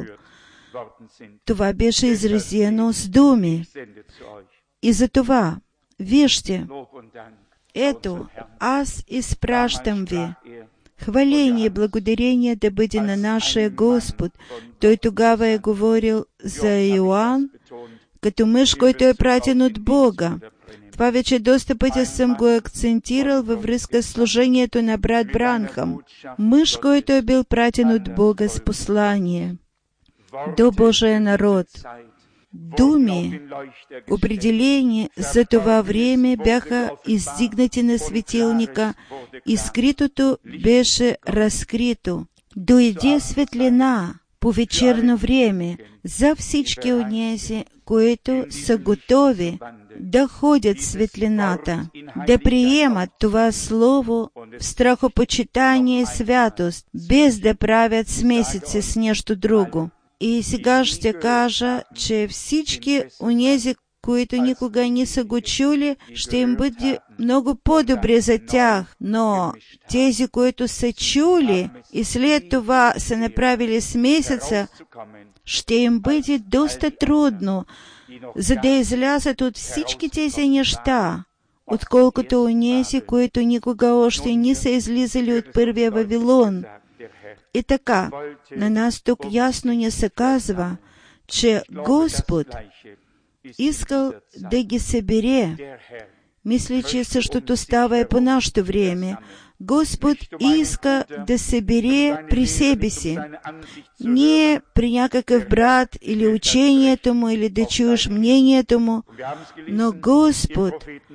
Това беше изразено с думи. И за това, вижте, ето, аз изпращам ви. Хваление и благодарение да бъде на нашия Господ. Той тогава е говорил за Йоан, като мъж, който е пратен от Бога. Това вече доста пъти съм го акцентирал във връзка с служението на брат Бранхам. Мъж, който е бил пратен от Бога с послание до Божия народ. Думи, определени за това време, бяха издигнати на светилника и скритото беше разкрито. Дойде светлина по вечерно време за всички онези, които са готови да ходят в светлината, да приемат това слово в страхопочитание и святост, без да правят смесици с нещо друго. И сега ще кажа, че всички онези, които никога не са го чули, ще им бъде много по-добре за тях. Но тези, които са чули и след това са направили смесица, ще им бъде доста трудно, за да излязат от всички тези неща, отколкото онези, които никога още не са излизали от първия Вавилон. И така, на нас тук ясно ни се казва, че Господ искал да ги събере. Мисля, че същото става и по нашето време. Господ иска да събере при себе си. Не при някакъв брат или учението му, или да чуеш мнението му, но Господ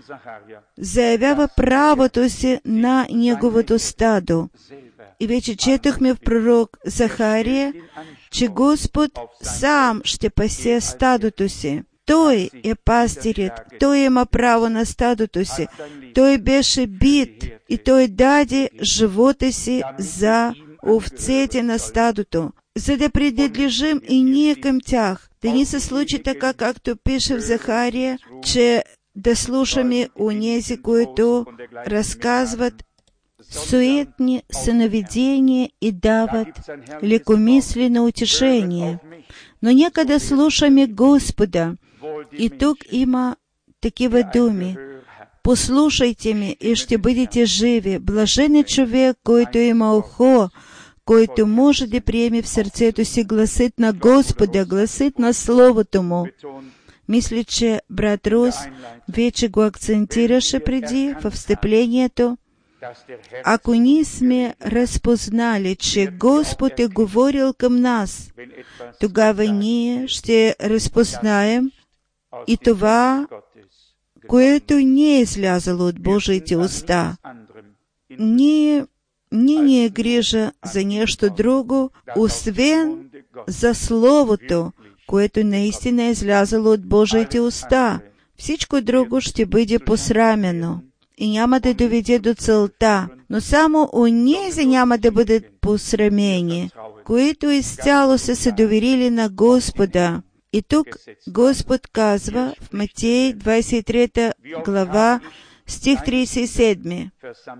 заявява правото си на неговото стадо. И вече четохме в пророк Захария, че Господ сам ще пасе стадото си. Той е пастирят, Той има право на стадото си. Той беше бит и Той даде живота си за овцете на стадото, за да принадлежим и ние към тях. Да не се случи така, както пише в Захария, че да слушаме онези, които разказват суетни съновидения и дават лекомислено утешение. Но нека да слушаме Господа. И тук има такива думи. Послушайте ме и ще бъдете живи. Блажен е човек, който има ухо, който може да приеме в сърцето си гласът на Господа, гласът на Словото му. Мисля, че брат Рус вече го акцентираше преди в встъплението. Ако ние сме разпознали, че Господ е говорил към нас, тогава ние ще разпознаем и това, което не е излязало от Божиите уста. Не ни е грижа за нещо друго, освен за Словото, което наистина е излязало от Божиите уста. Всичко друго ще бъде посрамено и няма да доведе до целта, но само онези няма да бъдат посрамени, които изцяло са се доверили на Господа. И тук Господ казва в Матей 23 глава, стих 37.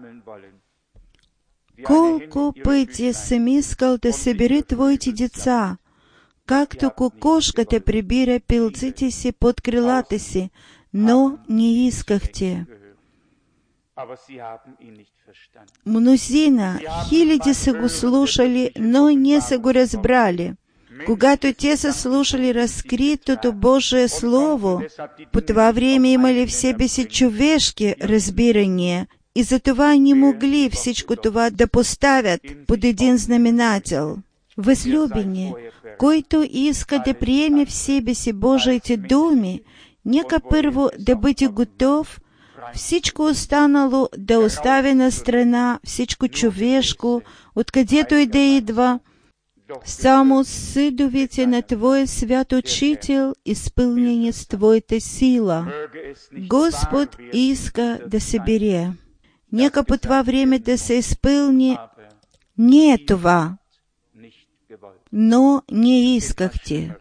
Колко пъти съм искал да събери твоите деца, както кокошката прибира пилците си под крилата си, но не искахте. Мнозина, хиляди са го слушали, но не са го разбрали. Когато те са слушали разкритото Божие Слово, по това време имали в себе си човешки разбирания и затова не могли всичко това да поставят под един знаменател. Възлюбени, който иска да приеме в себе си Божиите думи, нека първо да бъде готов всичко останало да остави на страна, всичко човешко, откъдето и да идва, само съдовете на Твоя свят Учител, изпълнени с Твоята сила. Господ иска да се бере. Нека по това време да се изпълни не е това, но не искахте.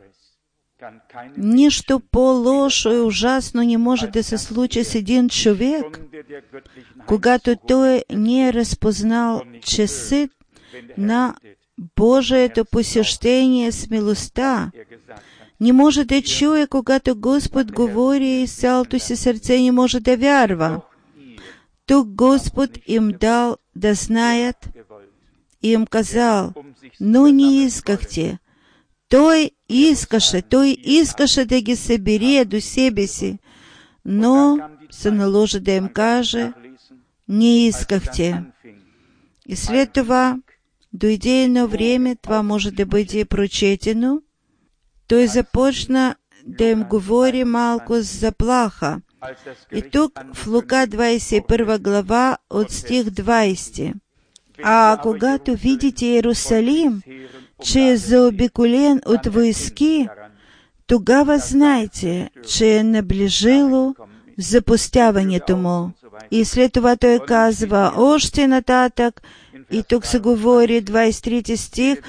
Нищо по-лошо и ужасно не може да се случи с един човек, когато той не е разпознал часът на Божието посещение с милостта. Не може да чуе, когато Господ говори и с цялото си сърце не може да вярва. Тук Господ им дал да знаят и им казал, но не искахте. Той искаше да ги събере до себе си, но се наложи да им каже, не искахте. И след това дойде едно време, това може да бъде прочетено, той започна да им говори малко с заплаха. И тук в Лука 21 глава от стих 20. А когато видите Иерусалим, че е заобиколен от войски, тогава знайте, че е наближило запустяването му. И след това той казва още нататък, и тук се говори 23 стих,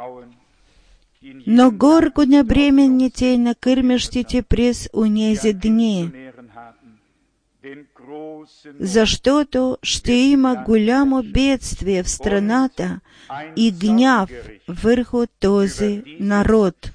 но горко на бременните и на кърмещите през онези дни, защото ще има голямо бедствие в страната и гняв върху този народ.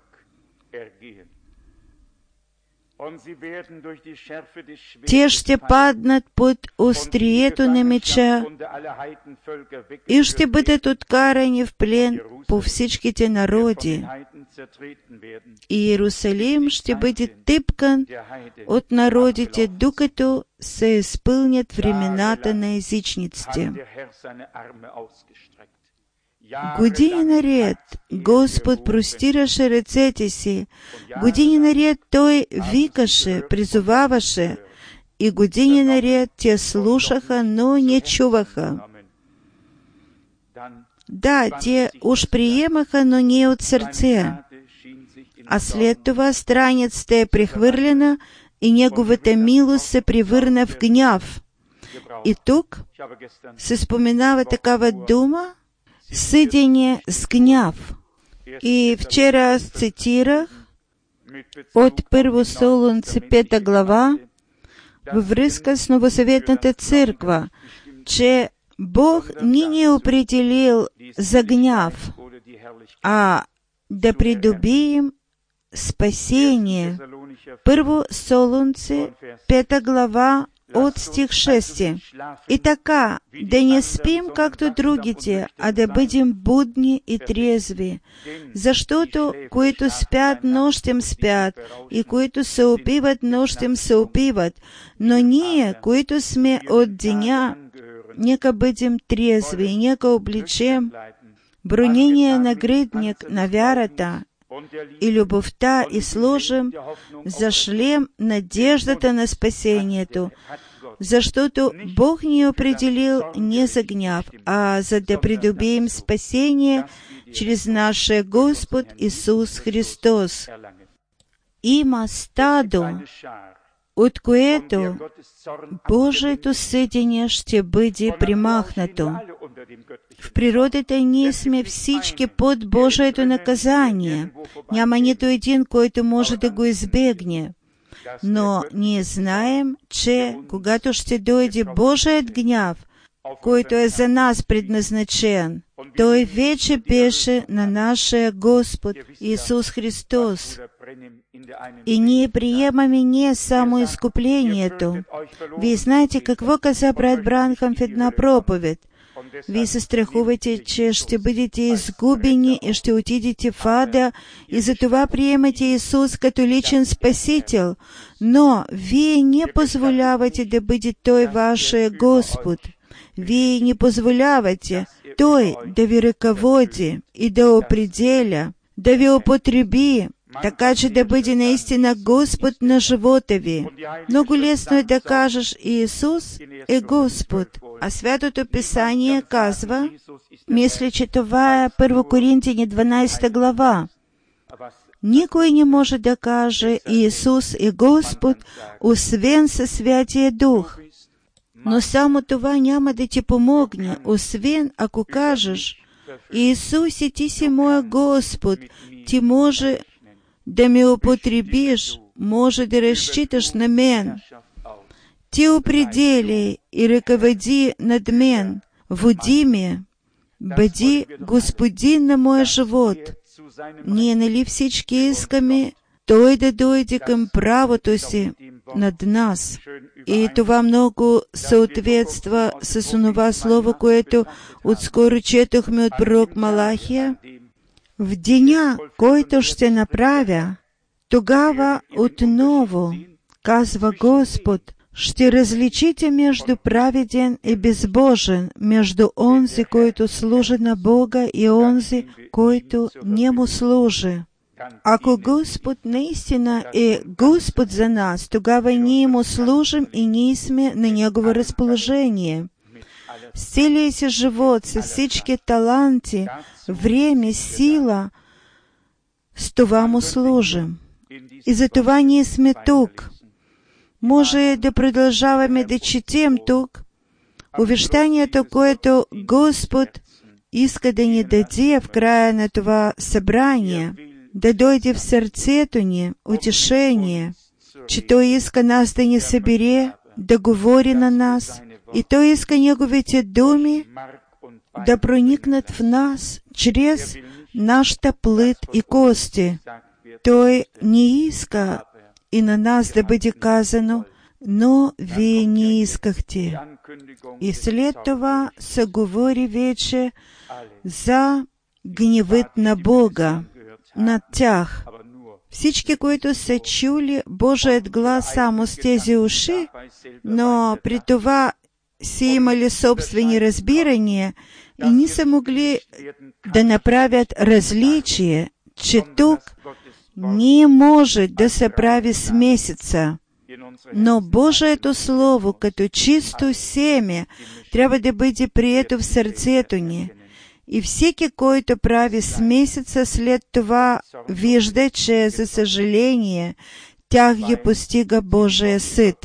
Те ще паднат под острието на меча и ще бъдат откарани в плен по всичките народи. И Иерусалим ще бъде тъпкан от народите, докато се изпълнят времената на езичниците. Години наред Господ простираше ръцете си, години наред Той викаше, призоваваше, и години наред те слушаха, но не чуваха. Да, те уж приемаха, но не от сърце. А след това страницата е прехвърлена и Неговата милост се превърна в гняв. И тук се споменава такава дума, съдение с гняв. И вчера аз цитирах от 1 Солунци 5 глава във връзка с Новосъветната църква, че Бог не ни е определил за гняв, а да придобием спасение. 1 Солунци 5 глава от стих 6. И така, да не спим както другите, а да бъдем будни и трезви, защото които спят, нощем спят, и които се опиват, нощем се опиват, но ние, които сме от деня, нека бъдем трезви и нека обличем бронения нагръдник на вярата и любовта и сложим за шлем надеждата на спасението, защото Бог ни е определил не за гняв, а за да придобием спасение чрез нашия Господ Исус Христос. Има стадо, от което Божието съдение ще бъде примахнато. В природата ние сме всички под Божието наказание. Няма нито един, който може да го избегне. Но ние знаем, че когато ще дойде Божият гняв, който е за нас предназначен. Той вече беше на нашия Господ Исус Христос. И ние приемаме не само изкуплението. Вие знаете какво каза брат Бранхам в една проповед. Вие се страхувате, че ще бъдете изгубени и ще отидете в ада, и затова приемате Исус като личен Спасител. Но вие не позволявате да бъде Той вашия Господ. Вие не позволявате Той да ви ръководи и да определя, да ви употреби, така че да бъде наистина Господ на живота ви. Много лесно е да кажеш Иисус е Господ, а Святото Писание казва, мисля, че това е 1 Коринтияни 12 глава. Никой не може да каже Иисус е Господ, освен със Святия Дух. Но само това няма да ти помогне, освен ако кажеш Иисусе, ти си моя Господ, ти може да ме употребиш, може да разчиташ на мен. Ти определи и ръководи над мен, води ме, бъди Господин на моя живот. Ние нали всички искаме Той да дойде към правото си над нас. И това много съответства с онова слово, което отскоро четохме от пророк Малахия. В деня, който ще направя, тогава отново, казва Господ, ще различите между праведен и безбожен, между онзи, който служи на Бога, и онзи, който не му служи. Ако Господ наистина е Господ за нас, тогава ние му служим и ние сме на Негово разположение. С целия си живот, с всички таланти, време, сила, с това му служим. И за това ние сме тук. Може да продължаваме да четем тук увещанието, което Господ иска да ни даде в края на това събрание, да дойде в сърцето ни утешение, че Той иска нас да ни събере, да говори на нас, и Той иска Неговите думи да проникнат в нас чрез нашата плът и кости. Той не иска и на нас да бъде казано, но вие не искахте. И след това се говори вече за гневът на Бога над тях. Всички, които са чули Божият глас само с тези уши, но при това си имали собствени разбирания и не са могли да направят различие, че тук не може да се прави смесица. Но Божието Слово, като чисто семе, трябва да бъде прието в сърцето ни. И всеки, който прави смесица, след това вижда, че, за съжаление, тях ги постига Божия съд.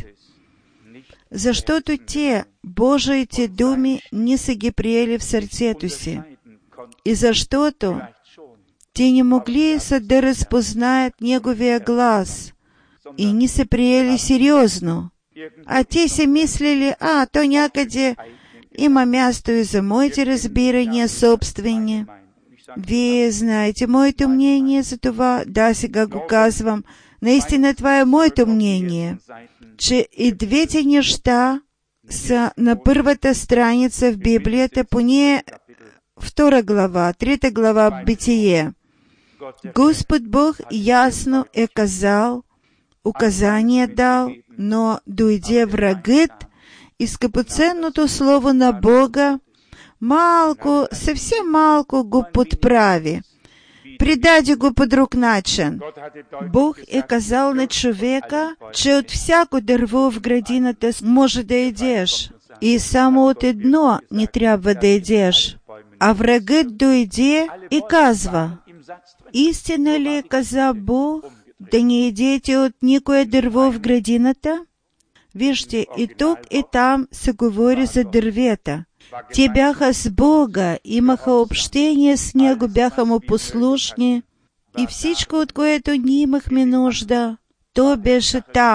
Защото те, Божиите думи, не са ги приели в сърцето си. И защото те не могли са да разпознаят Неговия глас и не са приели сериозно. А те си мислили, то някъде има място и за моите разбирания собствени. Вие знаете моето мнение за това. Да, сега го казвам. Наистина това е моето мнение, че и двете неща са на първата страница в Библията, поне 2 глава, 3 глава Битие. Господ Бог ясно е казал, указание дал, но дойде врагът и скъпоценното слово на Бога малко, съвсем малко го подправи. Придаде го по друг начин. Бог е казал на човека, че от всяко дърво в градината може да ядеш и само от едно не трябва да ядеш. А врагът дойде и казва, истина ли каза Бог да не ядете от никое дърво в градината? Вижте, и тук, и там се говори за дървета. Те бяха с Бога, имаха общение с Него, бяха му послушни. И всичко, от което ние имахме нужда, то беше там.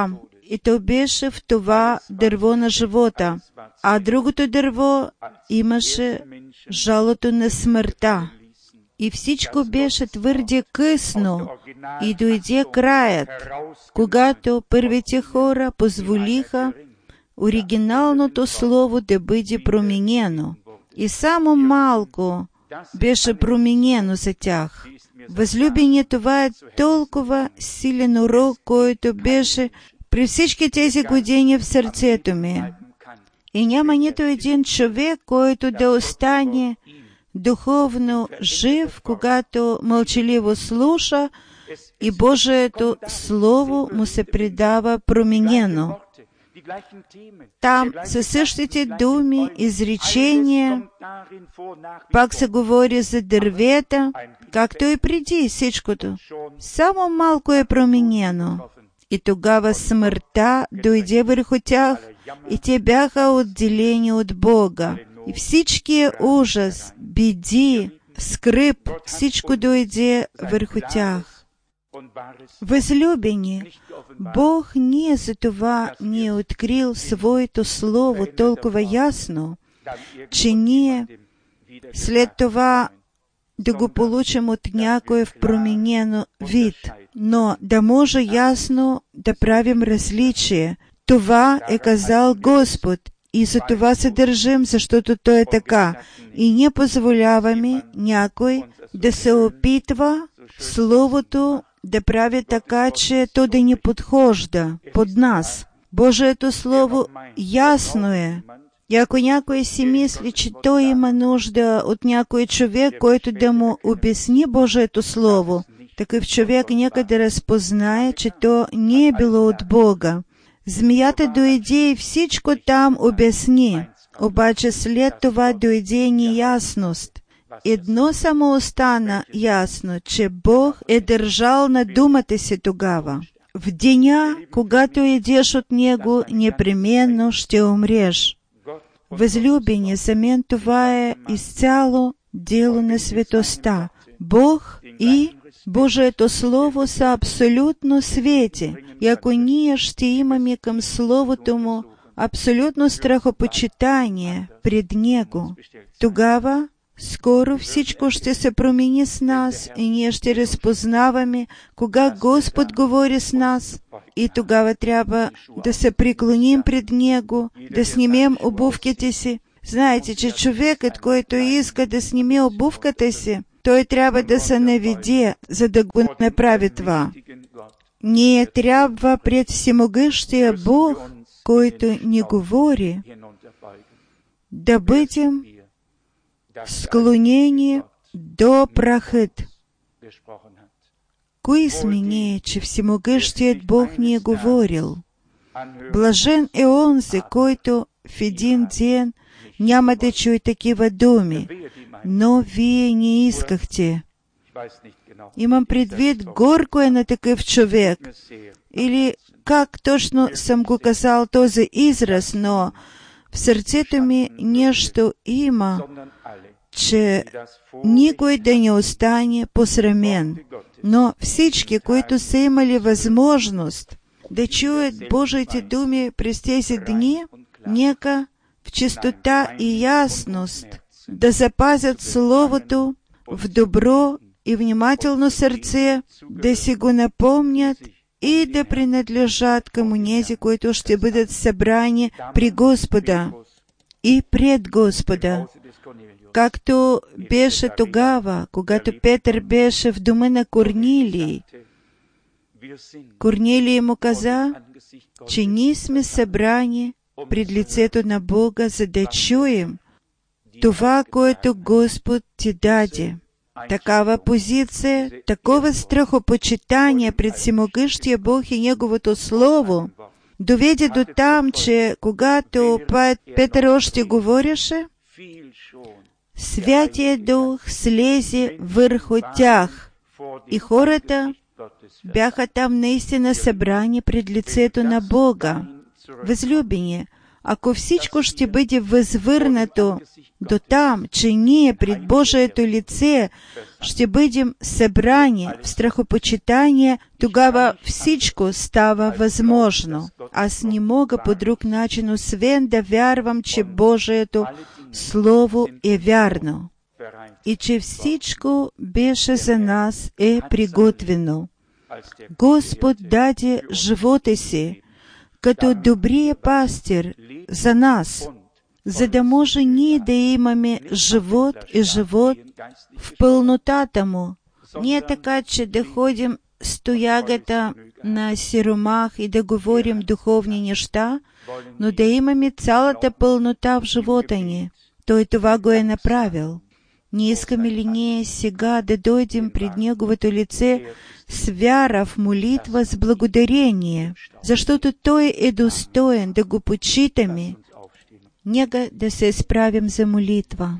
и то беше в това дърво на живота, а другото дърво имаше жалото на смъртта. И всичко беше твърде късно, и дойде краят, когато първите хора позволиха оригиналното слово да бъде променено. И само малко беше променено за тях. Възлюбени, това е толкова силен урок, който беше при всички тези години в сърцето ми. И няма нито един човек, който да остане духовно жив, когато мълчаливо слуша и Божието Слово му се предава променено. Там със същите думи, изречения, пак се говори за дървета, както и преди всичкото. Само малко е променено. И тогава смъртта дойде върху тях, и те бяха отделени от Бога. И всичкият ужас, беди, скръб, всичко дойде върху тях. Възлюбени, Бог не за това ни е открил Своето Слово толкова ясно, че ние след това да го получим от някой в променено вид, но да може ясно да правим различие. Това е казал Господ, и за това се държим, защото то е така. И не позволяваме някой да се опитва Словото да прави така, че то да ни подхожда под нас. Божието Слово ясно е. И ако някой си мисли, че той има нужда от някой човек, който да му обясни Божието Слово, такъв човек нека да разпознае, че то не е било от Бога. Змията дойде и всичко там обясни, обаче след това дойде неясност. Едно само остана ясно, че Бог е държал на думата си тогава. В деня, когато идеш от Него, непременно ще умреш. Възлюбени, за мен това е изцяло дело на светостта. Бог и Божието Слово са абсолютно свети. И ако ние ще имаме към Словото Му абсолютно страхопочитание пред Него, тогава скоро всичко ще се промени с нас и ние ще разпознаваме кога Господ говори с нас. И тогава трябва да се преклоним пред Него, да снимем обувките си. Знаете, че човекът, който иска да сними обувката си, той трябва да се наведе, за да го направи това. Ние трябва пред всемогъщия Бог, който ни говори, да бъдем склонени до прахът. Кои сме ние, че всемогъщият Бог ни е говорил? Блажен е онзи, който в един ден няма да чуе такива думи, но вие не искахте. Имам предвид, горко е на такъв човек. Или как точно съм го казал този израз, но в сърцето ми нещо има, че никой да не остане посрамен. Но всички, които са имали възможност да чуят Божиите думи през тези дни, нека в чистота и ясност да запазят Словото в добро и внимателно сърце, да си го напомнят и да принадлежат към онези, които ще бъдат събрани при Господа и пред Господа. Както беше тогава, когато Петър беше в дома на Корнилий. Корнилий му каза, че ние сме събрани пред лицето на Бога, за да чуем това, което Господ ти даде. Такава позиция, такова страхопочитание пред всемогъщия Бог и Неговото Слово доведе до там, че когато Петър още говореше, Святия Дух слезе върху тях и хората бяха там наистина събрани пред лицето на Бога. Възлюбени, Ако всичко ще бъде възвърнато до там, че ние пред Божието лице ще бъдем събрани в страхопочитание, тогава всичко става възможно. Аз не мога по друг начин, освен да вярвам, че Божието Слово е вярно и че всичко беше за нас приготвено. Господ даде живота си като добрия пастир за нас, за да може ние да имаме живот и живот в пълнотата му. Не така, че да ходим с тоягата на сиромах и да говорим духовни неща, но да имаме цялата пълнота в живота ни. Той това го е направил. Не искаме ли ние сега да дойдем пред Неговото лице с вяра в молитва, с благодарение, защото Той е достоен да го почитаме? Нека да се справим за молитва.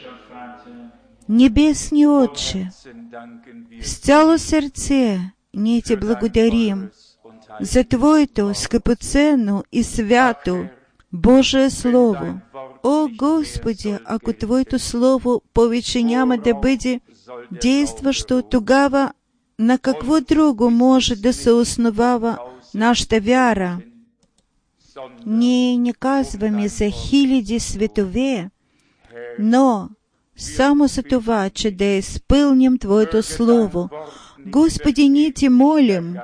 Небесни Отче, с цяло сърце ние Ти благодарим за Твоето скъпоценно и свято Божие Слово. О, Господи, ако Твоето Слово повече няма да бъде действащо, тогава на какво друго може да се основава нашата вяра? Ние не казваме за хиляди светове, но само за това, че да изпълним Твоето Слово. Господи, ние Ти молим,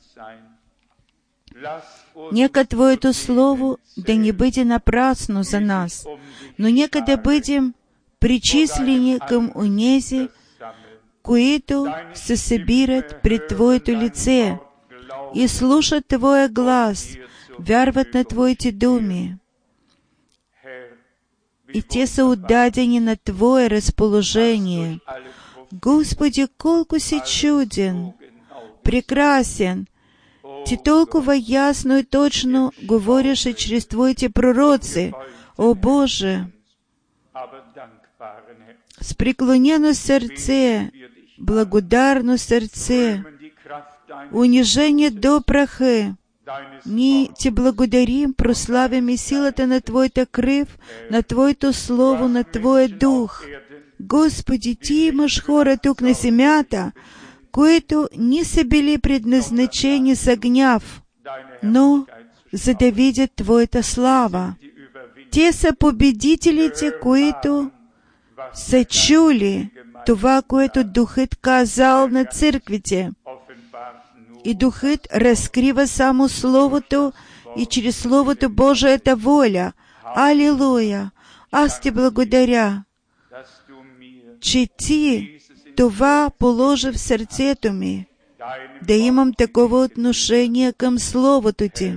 нека Твоето Слово да не бъде напрасно за нас, но нека да бъдем причислени към онези, които се събират пред Твоето лице и слушат Твоя глас, вярват на Твоите думи. И те са отдадени на Твое разположение. Господи, колко си чуден, прекрасен! Ти толкова ясно и точно говориш чрез Твоите пророци. О Боже! С преклонено сърце, благодарно сърце, унижение до праха, ние Ти благодарим, прославяме силата на Твоята кръв, на Твоето Слово, на Твоя Дух. Господи, Ти имаш хора тук на земята, които не са били предназначени за гняв, но за да видят Твоята слава. Те са победителите, които са чули това, което Духът казал на църквите. И Духът разкрива само Словото и чрез Словото Божията воля. Алилуя! Аз Ти благодаря, че Ти това положи в сърцето ми, да имам такова отношение към Словото Ти.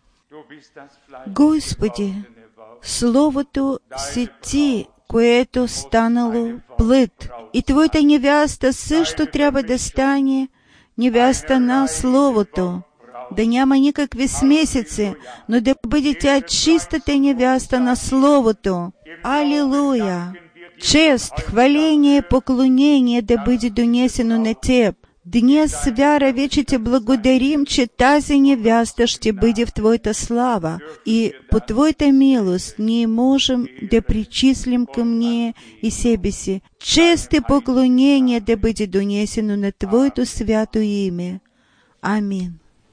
Господи, Словото си Ти, което станало плът. И Твоята невяста също трябва да стане невяста на Словото. Да няма никакви смесици, но да бъде тя чистата невяста на Словото. Алилуя! Чест, хваление, поклонение да бъде донесено на Теб. Днес с вяра вече Ти благодарим, че тази невяста ще бъде в Твоята слава и по Твоята милост ние можем да причислим към нея и себе си. Чест и поклонение да бъде донесено на Твоето свято име. Амин.